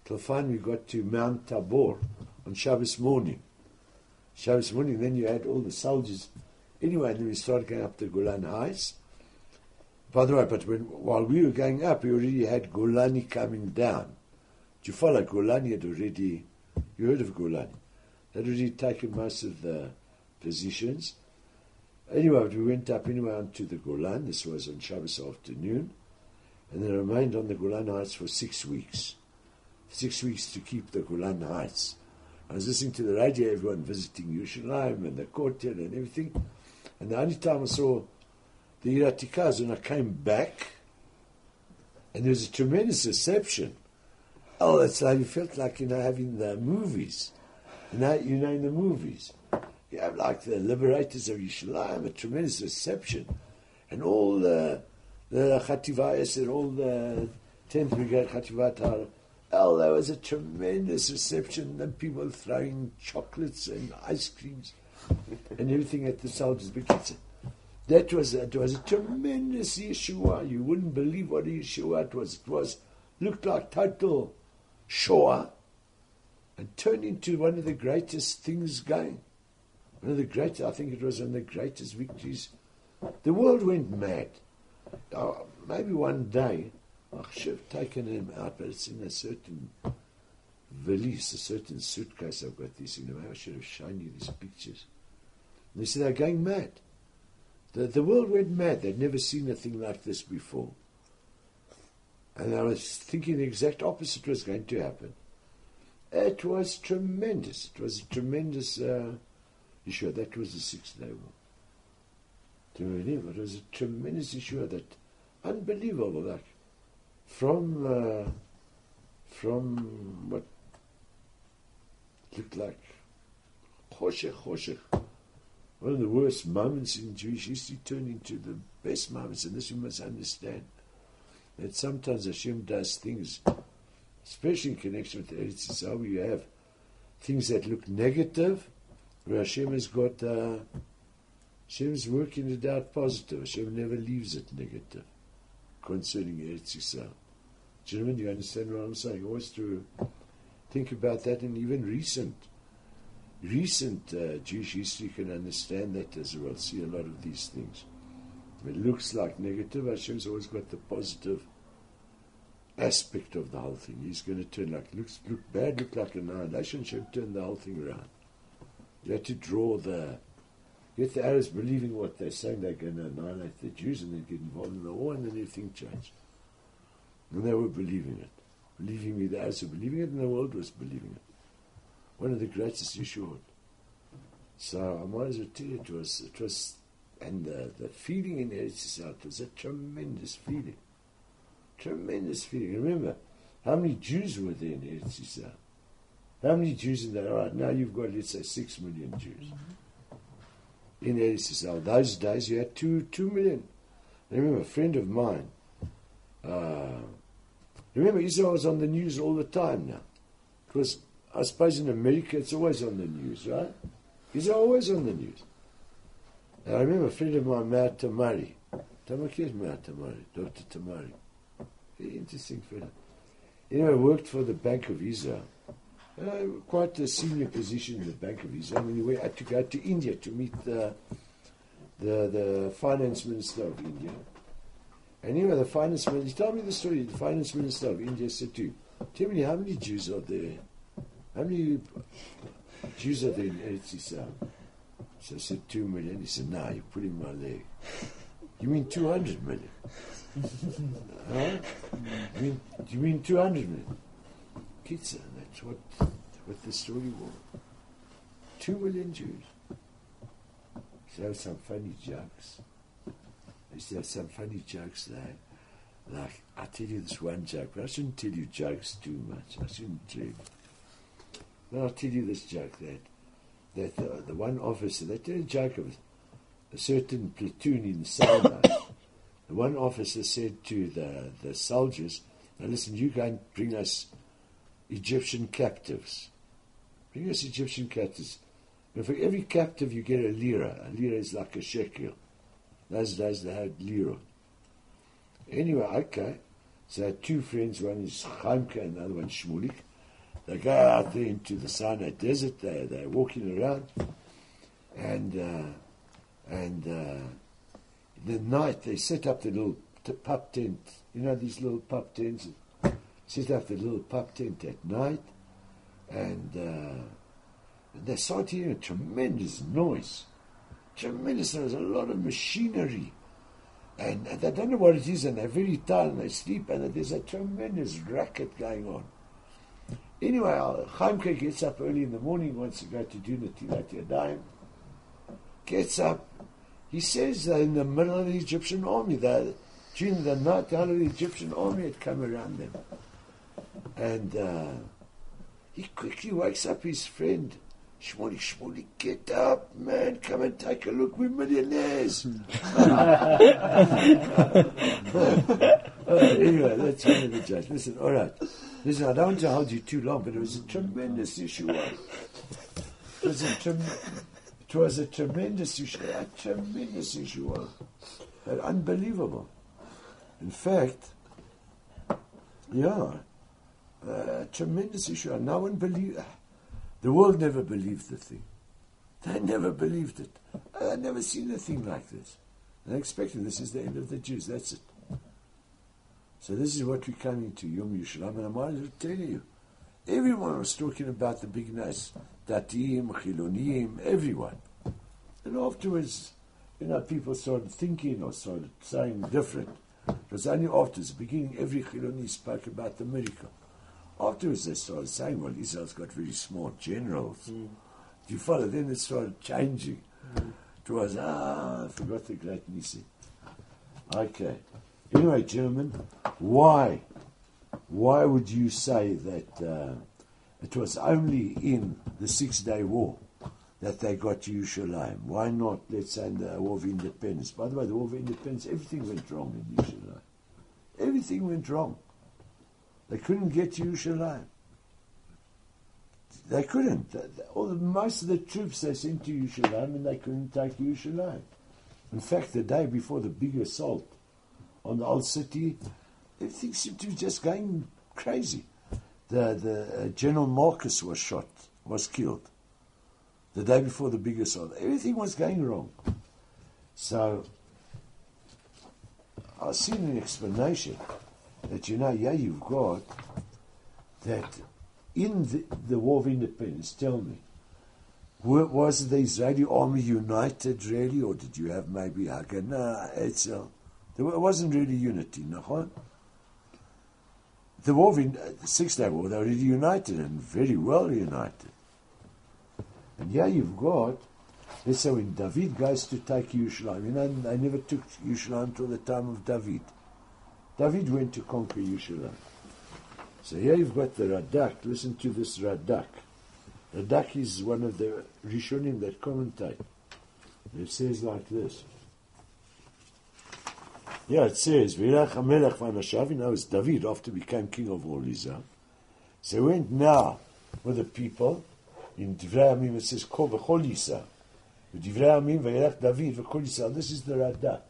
till finally we got to Mount Tabor on Shabbos morning. Shabbos morning, then you had all the soldiers. Anyway, then we started going up the Golan Heights. By the way, but while we were going up, we already had Golani coming down. Did you follow? Golani had already, you heard of Golani? They'd already taken most of the positions. Anyway, we went up anyway onto the Golan. This was on Shabbos afternoon. And then remained on the Golan Heights for 6 weeks. 6 weeks to keep the Golan Heights. I was listening to the radio, everyone visiting Yerushalayim and the courtyard and everything. And the only time I saw the Iratikaz when I came back, and there was a tremendous reception. Oh, that's like you felt like, having the movies. In the movies. You have like the liberators of Yerushalayim, a tremendous reception. And all the Chativayas and all the 10th Brigade Chativat. Oh, there was a tremendous reception, and people throwing chocolates and ice creams and everything at the soldiers. But that was a tremendous Yeshua. You wouldn't believe what a Yeshua it was. It looked like total Shoah and turned into one of the greatest things going. One of the greatest, I think it was one of the greatest victories. The world went mad. Maybe one day, I should have taken him out, but it's in a certain valise, a certain suitcase I've got this in. Maybe I should have shown you these pictures. And they said they're going mad. The world went mad. They'd never seen a thing like this before. And I was thinking the exact opposite was going to happen. It was tremendous. It was a tremendous issue. That was the Six-Day War. Do you remember? It was a tremendous issue. That unbelievable. Like from what looked like choshech. One of the worst moments in Jewish history turned into the best moments, and this you must understand. That sometimes Hashem does things, especially in connection with Eretz Yisrael, where you have things that look negative, where Hashem has got, Hashem's working it out positive. Hashem never leaves it negative concerning Eretz Yisrael. Gentlemen, you understand what I'm saying? Always to think about that, and even recent Jewish history can understand that as well. See a lot of these things. It looks like negative. Hashem's always got the positive aspect of the whole thing. He's going to turn look bad, look like annihilation. Hashem turn the whole thing around. You have to get the Arabs believing what they're saying. They're going to annihilate the Jews and then get involved in the war, and then everything changed. And they were believing it. Believing me, the Arabs were believing it, and the world was believing it. One of the greatest Yeshua. So I might as well tell you, it was, and the feeling in Eretz Yisrael, it was a tremendous feeling. Tremendous feeling. Remember, how many Jews were there in Eretz Yisrael? How many Jews in there? All right, now you've got, let's say, 6 million Jews in Eretz Yisrael. Those days you had 2 million. Remember, a friend of mine, remember, Israel was on the news all the time now. Because I suppose in America it's always on the news, right? Israel always on the news. And I remember a friend of mine, Meir Tamari. Meir Tamari, Dr. Tamari. Very interesting fellow. Anyway, worked for the Bank of Israel. Quite a senior position in the Bank of Israel. I mean, we had to go to India to meet the finance minister of India. And anyway, the finance minister, he told me the story. The finance minister of India said to him, tell me, how many Jews are there? How many Jews are there in Eretz Yisrael? So I said, 2 million. He said, no, you're pulling my leg. You mean 200 million? Huh? You mean 200 million? Kitzer, that's what the story was. 2 million Jews. So there were some funny jokes. There were some funny jokes there. Like, I'll tell you this one joke, but I shouldn't tell you jokes too much. I shouldn't tell you. But I'll tell you this joke, that the one officer, they tell a joke of a certain platoon in Sinai. The one officer said to the soldiers, now listen, you go and bring us Egyptian captives. Bring us Egyptian captives. And for every captive you get a lira. A lira is like a shekel. Those days they had lira. Anyway, okay. So I had 2 friends, one is Chaimka and the other one Shmulik. They go out there into the Sinai desert. They're walking around, and the night they set up the little pup tent. You know these little pup tents. Set up the little pup tent at night, and they start hearing a tremendous noise. Tremendous noise. A lot of machinery. And they don't know what it is, and they're very tired, and they sleep, and there's a tremendous racket going on. Anyway, Chaimke gets up early in the morning, wants to go to do Netilat Yadayim. Gets up. He says they're in the middle of the Egyptian army. During the night, the Egyptian army had come around them. And he quickly wakes up his friend. Shmuley, get up, man, come and take a look, we're millionaires. Anyway, that's one of the judges. Listen, all right. Listen, I don't want to hold you too long, but it was a tremendous issue. It was a tremendous issue. Unbelievable. In fact, tremendous issue. No one believed. The world never believed the thing. They never believed it. I'd never seen a thing like this. They expected this is the end of the Jews. That's it. So this is what we're coming to, Yom Yerushalayim, and I might as well tell you. Everyone was talking about the big nice Datim, Chilonim, everyone. And afterwards, people started thinking or started saying different. It was only after the beginning, every Chiloni spoke about the miracle. Afterwards, they started saying, well, Israel's got very smart generals. Do you follow? Then it started changing. It was, I forgot the great Nisi. Okay. Anyway, gentlemen, why would you say that it was only in the 6-day war that they got to Yerushalayim? Why not, let's say, in the War of Independence? By the way, the War of Independence, everything went wrong in Yerushalayim. Everything went wrong. They couldn't get to Yerushalayim. They couldn't. Most of the troops they sent to Yerushalayim, and they couldn't take Yerushalayim. In fact, the day before the big assault on the old city, everything seemed to be just going crazy. The General Marcus was killed. The day before the big assault. Everything was going wrong. So, I've seen an explanation that you've got that in the War of Independence, tell me, was the Israeli army united really, or did you have maybe Haganah, Etzel? There wasn't really unity, no? The War of the 6-day War, they were really united and very well united. And you've got, let's say when David goes to take Yerushalayim, they never took Yerushalayim until the time of David. David went to conquer Yerushalayim. So here you've got the Radak. Listen to this Radak. Radak is one of the Rishonim that commentate. It says like this. It says, V'ilach HaMelech v'anashav, now it's David after he became king of all Israel. So he went now with the people. In Divrei Hamim it says, Kol v'chol Yisrael. Divrei Hamim v'ilach David v'chol Yisrael. This is the Radak.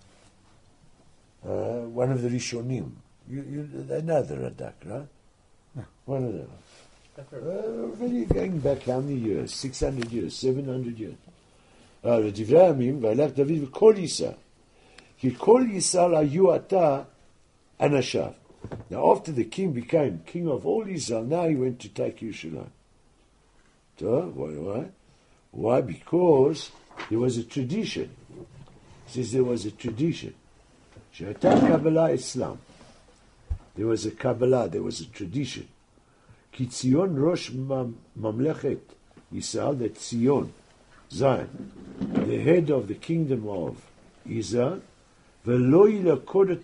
One of the Rishonim. They know the Radak, right? One of them. Really going back how many years? 600 years, 700 years. Divrei Hamim v'ilach David v'chol Yisrael. Ki kol Yisrael hayu ata anashav. Now after the king became king of all Israel, now he went to take Yerushalayim. So, why? Why? Because there was a tradition. He says there was a tradition. She'ata Kabbalah Islam. There was a Kabbalah, there was a tradition. Ki Tzion Rosh Mamlechet Yisrael, that Tzion, Zion, the head of the kingdom of Israel, the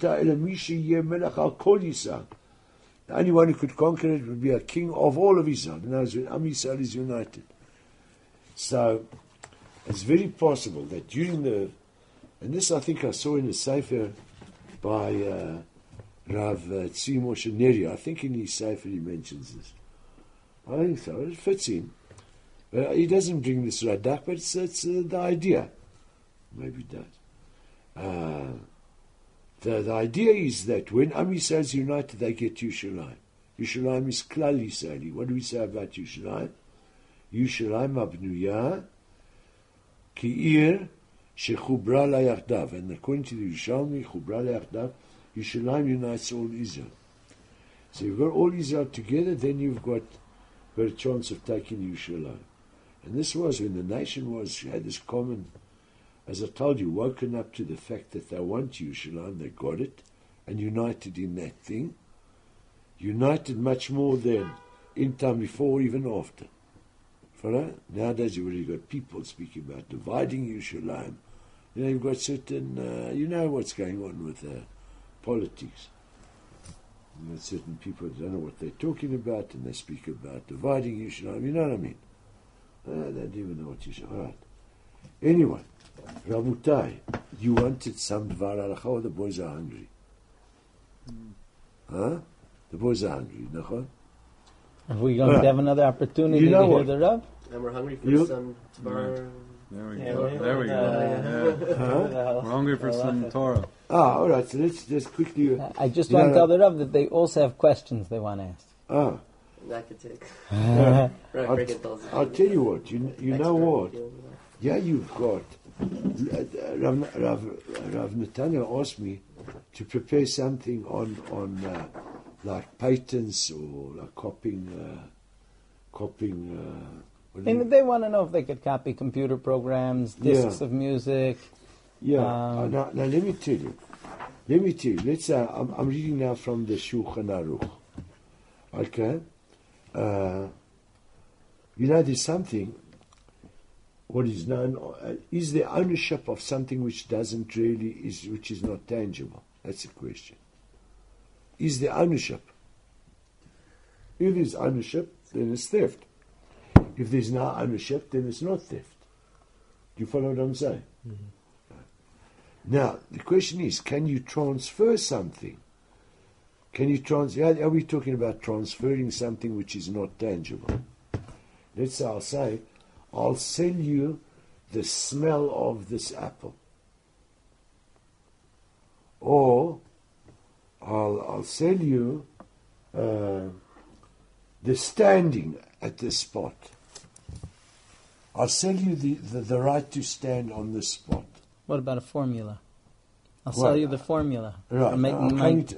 only one who could conquer it would be a king of all of Israel. In other words, when Am Yisrael is united. So, it's very possible that during and this I think I saw in a sefer by Rav Tzvi Moshe Neri. I think in his sefer he mentions this. I think so. It fits in. He doesn't bring this Radak, but it's the idea. Maybe it does. The idea is that when Am Yisrael is united, they get Yerushalayim. Yerushalayim is Klal Yisraeli. What do we say about Yerushalayim? Yerushalayim abnuya ki'ir shechubra layachdav. And according to the Yerushalmi, chubra layachdav, Yerushalayim unites all Israel. So you've got all Israel together, then you've got a chance of taking Yerushalayim. And this was when the nation had this common, as I told you, woken up to the fact that they want Yerushalayim, they got it, and united in that thing. United much more than in time before or even after. Nowadays you've already got people speaking about dividing Yerushalayim. You've got certain, you know what's going on with politics. You've got certain people that don't know what they're talking about, and they speak about dividing Yerushalayim. You know what I mean? They don't even know what Yerushalayim. All right. Anyway, Rabutai, you wanted some Dvar Halacha, or the boys are hungry? Huh? The boys are hungry, nachon? Are we going to have another opportunity to hear the Rav? And we're hungry for some Bar. There we Yeah, go. yeah. There we go. Yeah. We're hungry for some Torah. All right, so let's just quickly... I just want to tell the Rav that they also have questions they want to ask. That could take. I'll tell you what, you know what? Yeah, you've got... Rav Netanya asked me to prepare something on like patents or like copying. They want to know if they could copy computer programs, discs of music. Yeah. Now let me tell you. Let's say I'm reading now from the Shulchan Aruch. Okay. There's something. What is known is the ownership of something which which is not tangible. That's the question. Is the ownership? If there's ownership, then it's theft. If there's no ownership, then it's not theft. Do you follow what I'm saying? Mm-hmm. Now, the question is, can you transfer something? Are we talking about transferring something which is not tangible? Let's say, I'll sell you the smell of this apple. Or I'll sell you the standing at this spot. I'll sell you the right to stand on this spot. What about a formula? I'll sell you the formula. Right.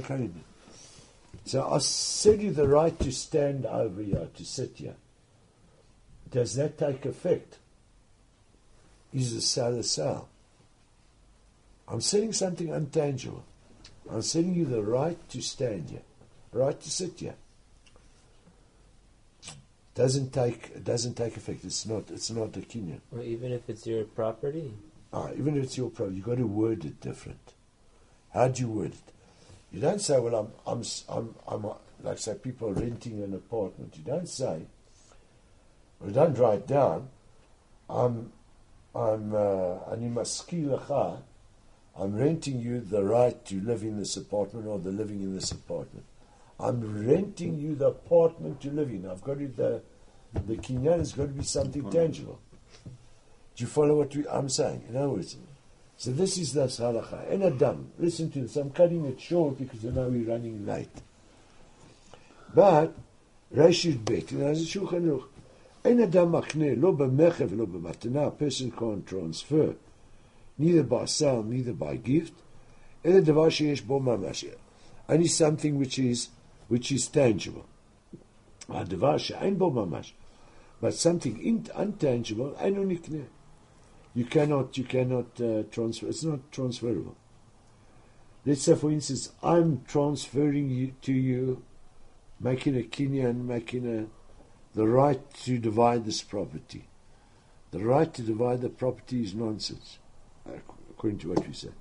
So I'll sell you the right to stand over here, to sit here. Does that take effect? Is the sale a sale? I'm selling something intangible. I'm selling you the right to stand here, right to sit here. Doesn't take effect. It's not a kinyan. Well, even if it's your property. Even if it's your property, you've got to word it different. How do you word it? You don't say, well, I'm like say people renting an apartment. You don't say, or don't write down, I'm renting you the right to live in this apartment or the living in this apartment. I'm renting you the apartment to live in. I've got the kinyan has got to be something tangible. Do you follow what I'm saying? In other words, so this is the halacha. En adam, listen to this. I'm cutting it short because I know we're running late. But Rashid Bet, as a Shulchan Aruch, en adam machne lo b'mechev lo b'matana. A person can't transfer, neither by sale, neither by gift. Ela davar sheyesh bo mamash. Only something which is tangible. Davar she'ein bo mamash. But something intangible, einu nikneh. You cannot transfer. It's not transferable. Let's say, for instance, I'm transferring to you, making a kinyan, the right to divide this property. The right to divide the property is nonsense, according to what we say.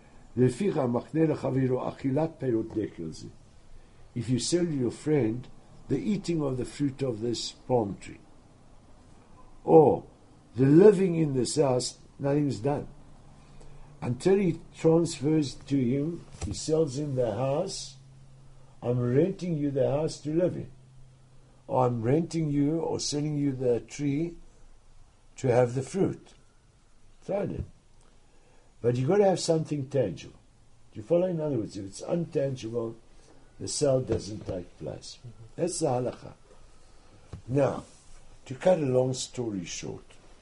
If you sell your friend the eating of the fruit of this palm tree, or the living in this house, nothing's done. Until he transfers to him, he sells him the house, I'm renting you the house to live in. Or I'm renting you or selling you the tree to have the fruit. Fine it. But you've got to have something tangible. Do you follow? In other words, if it's untangible, the sale doesn't take place. That's the halakha. Now, to cut a long story short,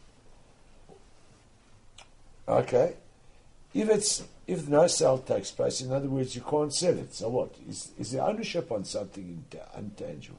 okay, if no sale takes place, in other words, you can't sell it. So what? Is there ownership on something intangible?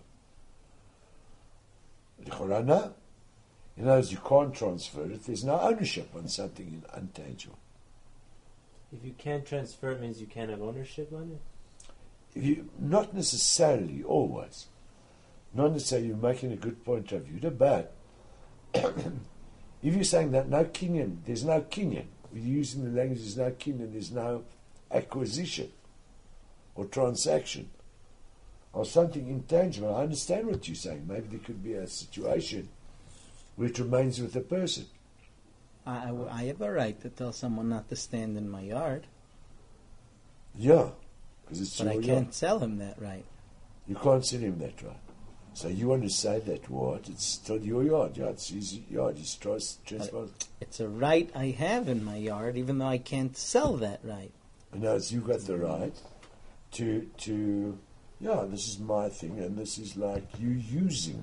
No. In other words, you can't transfer it. There's no ownership on something intangible. If you can't transfer, it means you can't have ownership on it? Not necessarily, always. Not necessarily, you're making a good point of view, but if you're saying that no kinyan, there's no kinyan, we're using the language, there's no kinyan, there's no acquisition or transaction or something intangible. I understand what you're saying. Maybe there could be a situation where it remains with the person. I have a right to tell someone not to stand in my yard. Yeah, because it's but your I can't yard. sell him that right. You can't sell him that right. So you want to say that what? It's still your yard. Yeah, it's his yard. He's trespassing. It's a right I have in my yard, even though I can't sell that right. In other words, you've got the right to this is my thing, and this is like you using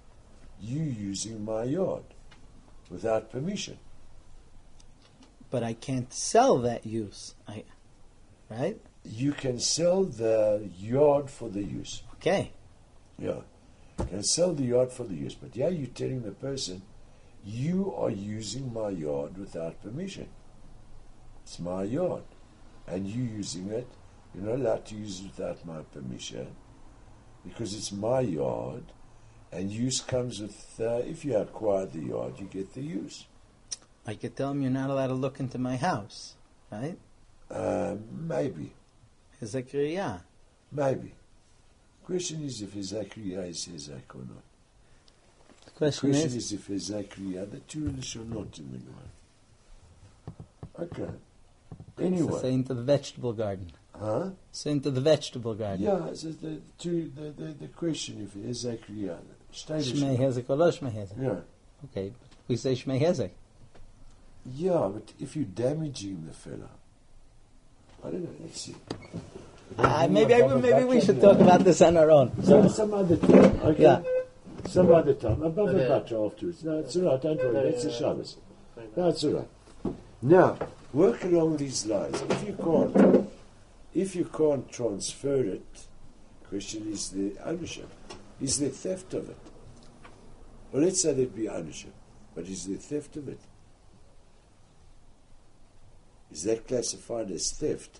my yard without permission. But I can't sell that use. Right? You can sell the yard for the use. Okay. Yeah. You can sell the yard for the use. But you're telling the person, you are using my yard without permission. It's my yard. And you using it, you're not allowed to use it without my permission because it's my yard. And use comes with, if you acquire the yard, you get the use. I could tell him you're not allowed to look into my house, right? Maybe. Is that kriya? Maybe. Question is if his kriya is hezek or not. The question is if his kriya, the two are not in the Gemara. Okay. Anyway. So say into the vegetable garden. Huh? So into the vegetable garden. Yeah, so the question if his kriya. Shmei hezek or lo shmei hezek? Yeah. Okay, but we say shmei hezek. Yeah, but if you're damaging the fella, I don't know, let's see. Maybe we should talk about this on our own. Some other time, okay? Yeah. Some other time. Above Okay. the butter afterwards. No, it's all right, don't worry, that's the Shabbos. No, it's all right. Now, work along these lines. If you can't transfer it, question is the ownership. Is there theft of it? Well, let's say there'd be ownership, but is there theft of it? Is that classified as theft?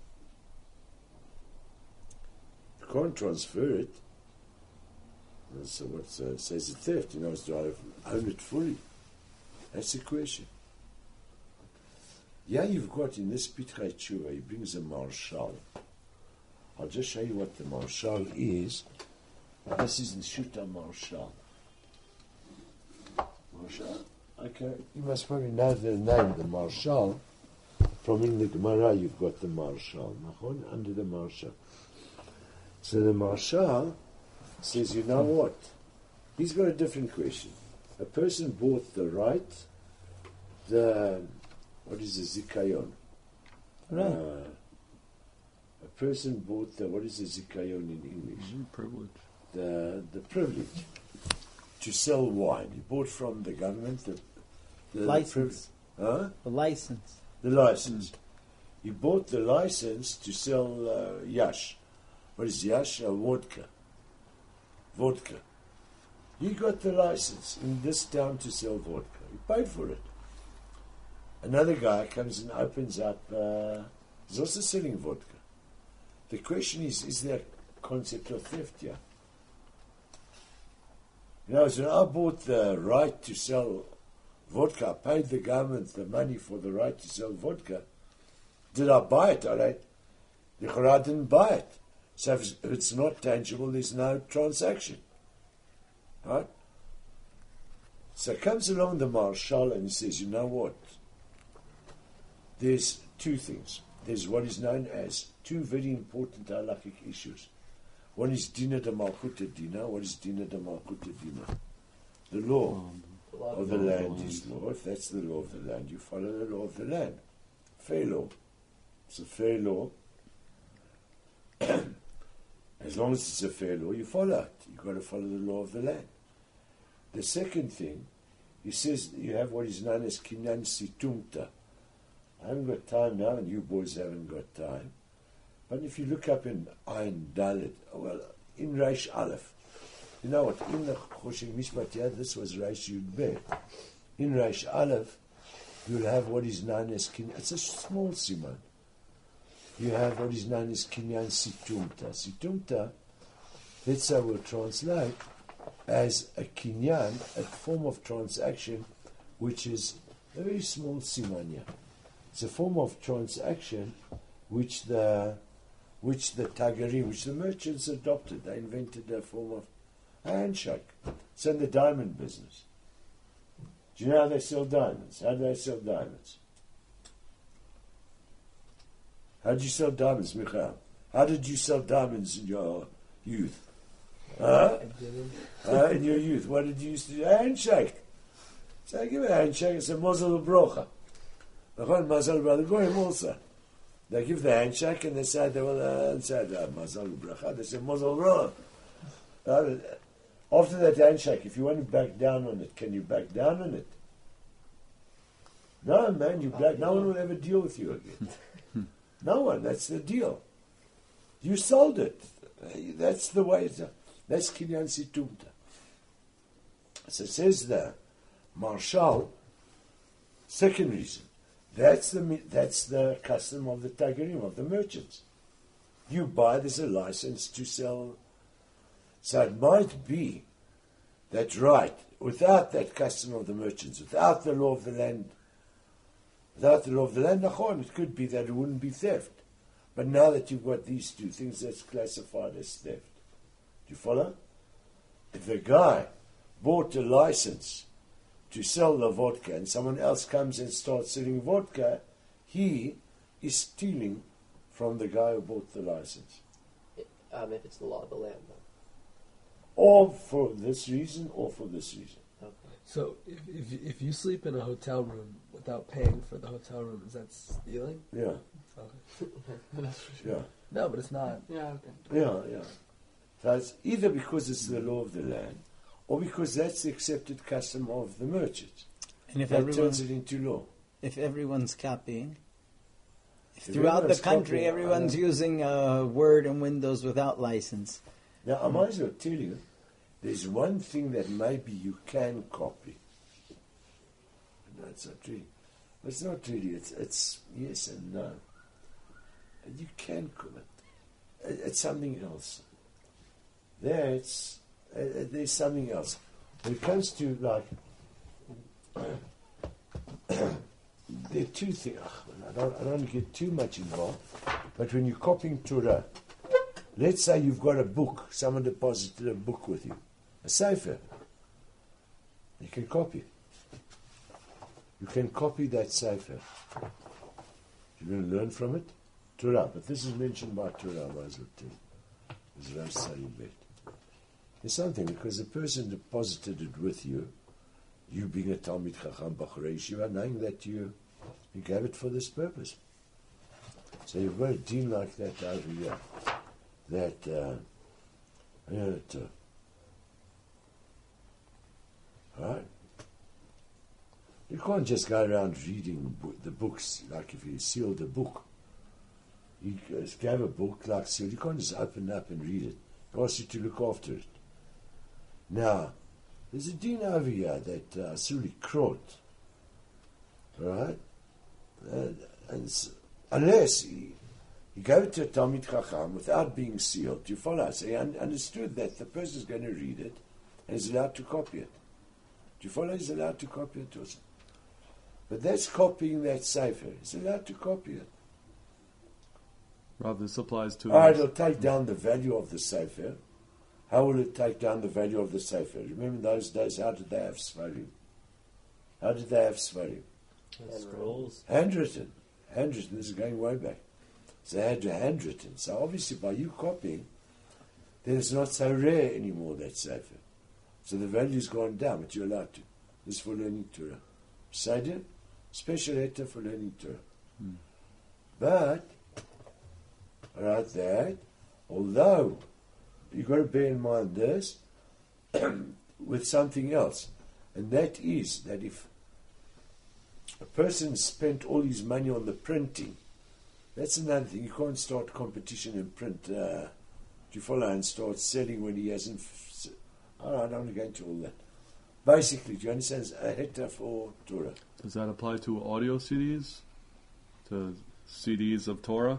You can't transfer it. So what says it's theft? Do I own it fully? That's the question. Yeah, you've got in this Pitrei Tshuva, he brings a marshal. I'll just show you what the marshal is. This is the Shuta marshal. Marshal. Okay, you must probably know the name, the marshal. From in the Gemara, you've got the marshal. Under the marshal. So the marshal says, you know what? He's got a different question. A person bought the right, what is the zikayon? Right. A person bought what is the zikayon in English? Privilege. The privilege to sell wine. He bought from the government the License. Huh? The license. The license. He bought the license to sell yash. What is yash? Vodka. Vodka. He got the license in this town to sell vodka. He paid for it. Another guy comes and opens up, he's also selling vodka. The question is there a concept of theft here? So I bought the right to sell vodka. I paid the government the money for the right to sell vodka. Did I buy it? I didn't buy it. So if it's not tangible, there's no transaction. Right? So comes along the marshal and he says, you know what? There's two things. There's what is known as two very important halakhic issues. One is Dina de Malkuta Dina. What is Dina de Malkuta Dina? The law of the land is law. If that's the law of the land, you follow the law of the land. Fair law. It's a fair law. As long as it's a fair law, you follow it. You've got to follow the law of the land. The second thing, he says you have what is known as kinyan situmta. I haven't got time now, and you boys haven't got time. But if you look up in Ayin Dalet, well, in Reish Aleph, you know what, in the Choshech Mishpat, this was Reish Yud Bet. In Reish Aleph, you'll have what is known as kinyan. It's a small siman. You have what is known as kinyan situmta. Situmta, let's say we'll translate as a kinyan, a form of transaction, which is a very small simanya. It's a form of transaction which the Tagarim, which the merchants adopted. They invented a form of a handshake. It's in the diamond business. Do you know how they sell diamonds? How do they sell diamonds? How did you sell diamonds, Michael? How did you sell diamonds in your youth? In your youth, what did you used to do? A handshake. So I give a handshake, it's a mazel brocha. Mazel brother Goyim also. They give the handshake and they say, mazel bracha. They say mazel brocha. After that handshake, if you want to back down on it, can you back down on it? No, man, no one will ever deal with you again. No one, that's the deal. You sold it. That's the way it's done. That's kinyan situmta. So it says there, Marshal, second reason, that's the custom of the Tagarim, of the merchants. You buy, there's a license to sell. So it might be that without that custom of the merchants, without the law of the land, nachon, it could be that it wouldn't be theft. But now that you've got these two things, that's classified as theft. Do you follow? If a guy bought a license to sell the vodka and someone else comes and starts selling vodka, he is stealing from the guy who bought the license. If it's the law of the land, though. Or for this reason, or for this reason. Okay. So if you sleep in a hotel room without paying for the hotel room, is that stealing? Yeah. Okay. That's for sure. Yeah. No, but it's not. Yeah, okay. Yeah. So it's either because it's the law of the land, or because that's the accepted custom of the merchant. And if that turns it into law. If everyone's copying, if If throughout the everyone's country copying, everyone's using Word and Windows without license. Now, I might as well tell you, there's one thing that maybe you can copy. No, it's not really. It's not really. It's yes and no. You can commit. It's something else. There's something else. When it comes to there are two things. I don't want to get too much involved. But when you're copying Torah, let's say you've got a book. Someone deposited a book with you, a sefer. You can copy. You can copy that sefer. You're going to learn from it, Torah. But this is mentioned by Torah, Mazel Tov. It's Rosh Saribet. There's something, because the person deposited it with you, you being a Talmid Chacham Bachurei Yeshiva, knowing that you gave it for this purpose. So you've got a deen like that over here. Right? You can't just go around reading the books, like if you sealed a book. You gave a book like sealed, you can't just open it up and read it. He asks you to look after it. Now, there's a deen over here that Asuli Krot, right? Unless he gave it to a Talmid Chacham without being sealed, you follow? So he understood that the person is going to read it and is allowed to copy it. Do you follow? He's allowed to copy it also. But that's copying that sefer. He's allowed to copy it. Rob, this applies to... All right, it'll take down the value of the sefer. How will it take down the value of the sefer? Remember in those days, how did they have Sfarim? How did they have Sfarim? Scrolls. Handwritten. This is going way back. So they had handwritten. So obviously by you copying, then it's not so rare anymore, that sefer. So the value's gone down, but you're allowed to. This is for learning Torah. Seder, special letter for learning Torah. But, right, that, although you've got to bear in mind this with something else. And that is that if a person spent all his money on the printing, that's another thing. You can't start competition and print, do you follow, and start selling when he hasn't. I don't want to go into all that. Basically, do you understand? It's a hectare for Torah. Does that apply to audio CDs? To CDs of Torah?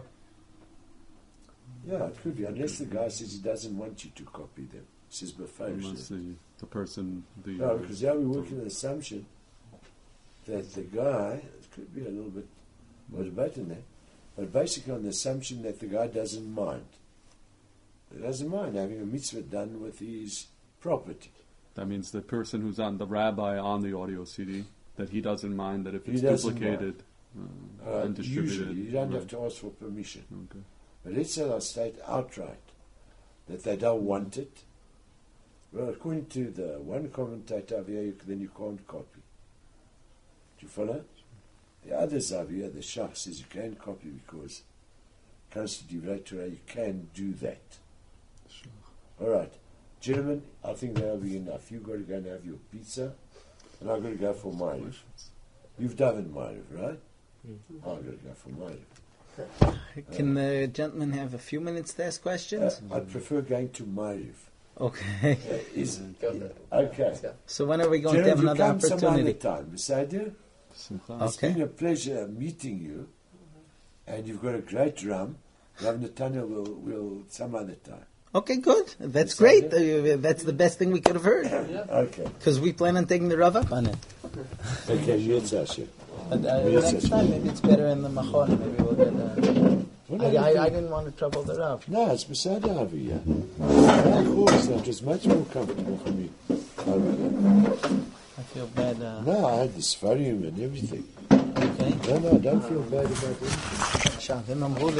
Yeah, it could be, unless the guy says he doesn't want you to copy them. He says, Unless the person... No, because now we're working on the assumption that the guy, it could be a little bit motivated there, but basically on the assumption that the guy doesn't mind. He doesn't mind having a mitzvah done with his property. That means the person who's on the rabbi on the audio CD, that he doesn't mind that if it's He doesn't duplicated and distributed. Usually, you don't have to ask for permission. Okay. But let's say they state outright that they don't want it. Well, according to the one commentator over here, then you can't copy. Do you follow? The others over here, the Shach says you can copy because it comes to Divrei Torah, you can do that. Sure. All right. Gentlemen, I think that'll be enough. You've got to go and have your pizza, and I've got to go for Ma'ariv. You've done Ma'ariv, right? I've got to go for Ma'ariv. Can the gentleman have a few minutes to ask questions? I'd prefer going to Ma'ariv. Okay. Go for it. Okay. Let's go. So when are we going to have another opportunity? Some other time. Beside Simcha. it's been a pleasure meeting you, and you've got a great drum. Rav Netanya will some other time. Okay, good. That's great. That's the best thing we could have heard. Okay. Because we plan on taking the Rav up on it. Okay, yes, Asher. But next time, maybe it's better in the Machon. Maybe we'll get. I didn't want to trouble the Rav. No, it's beside over here. Of course, that was much more comfortable for me over here. I feel bad. No, I had the Sfarim and everything. Okay. No, I don't feel bad about anything. Shah,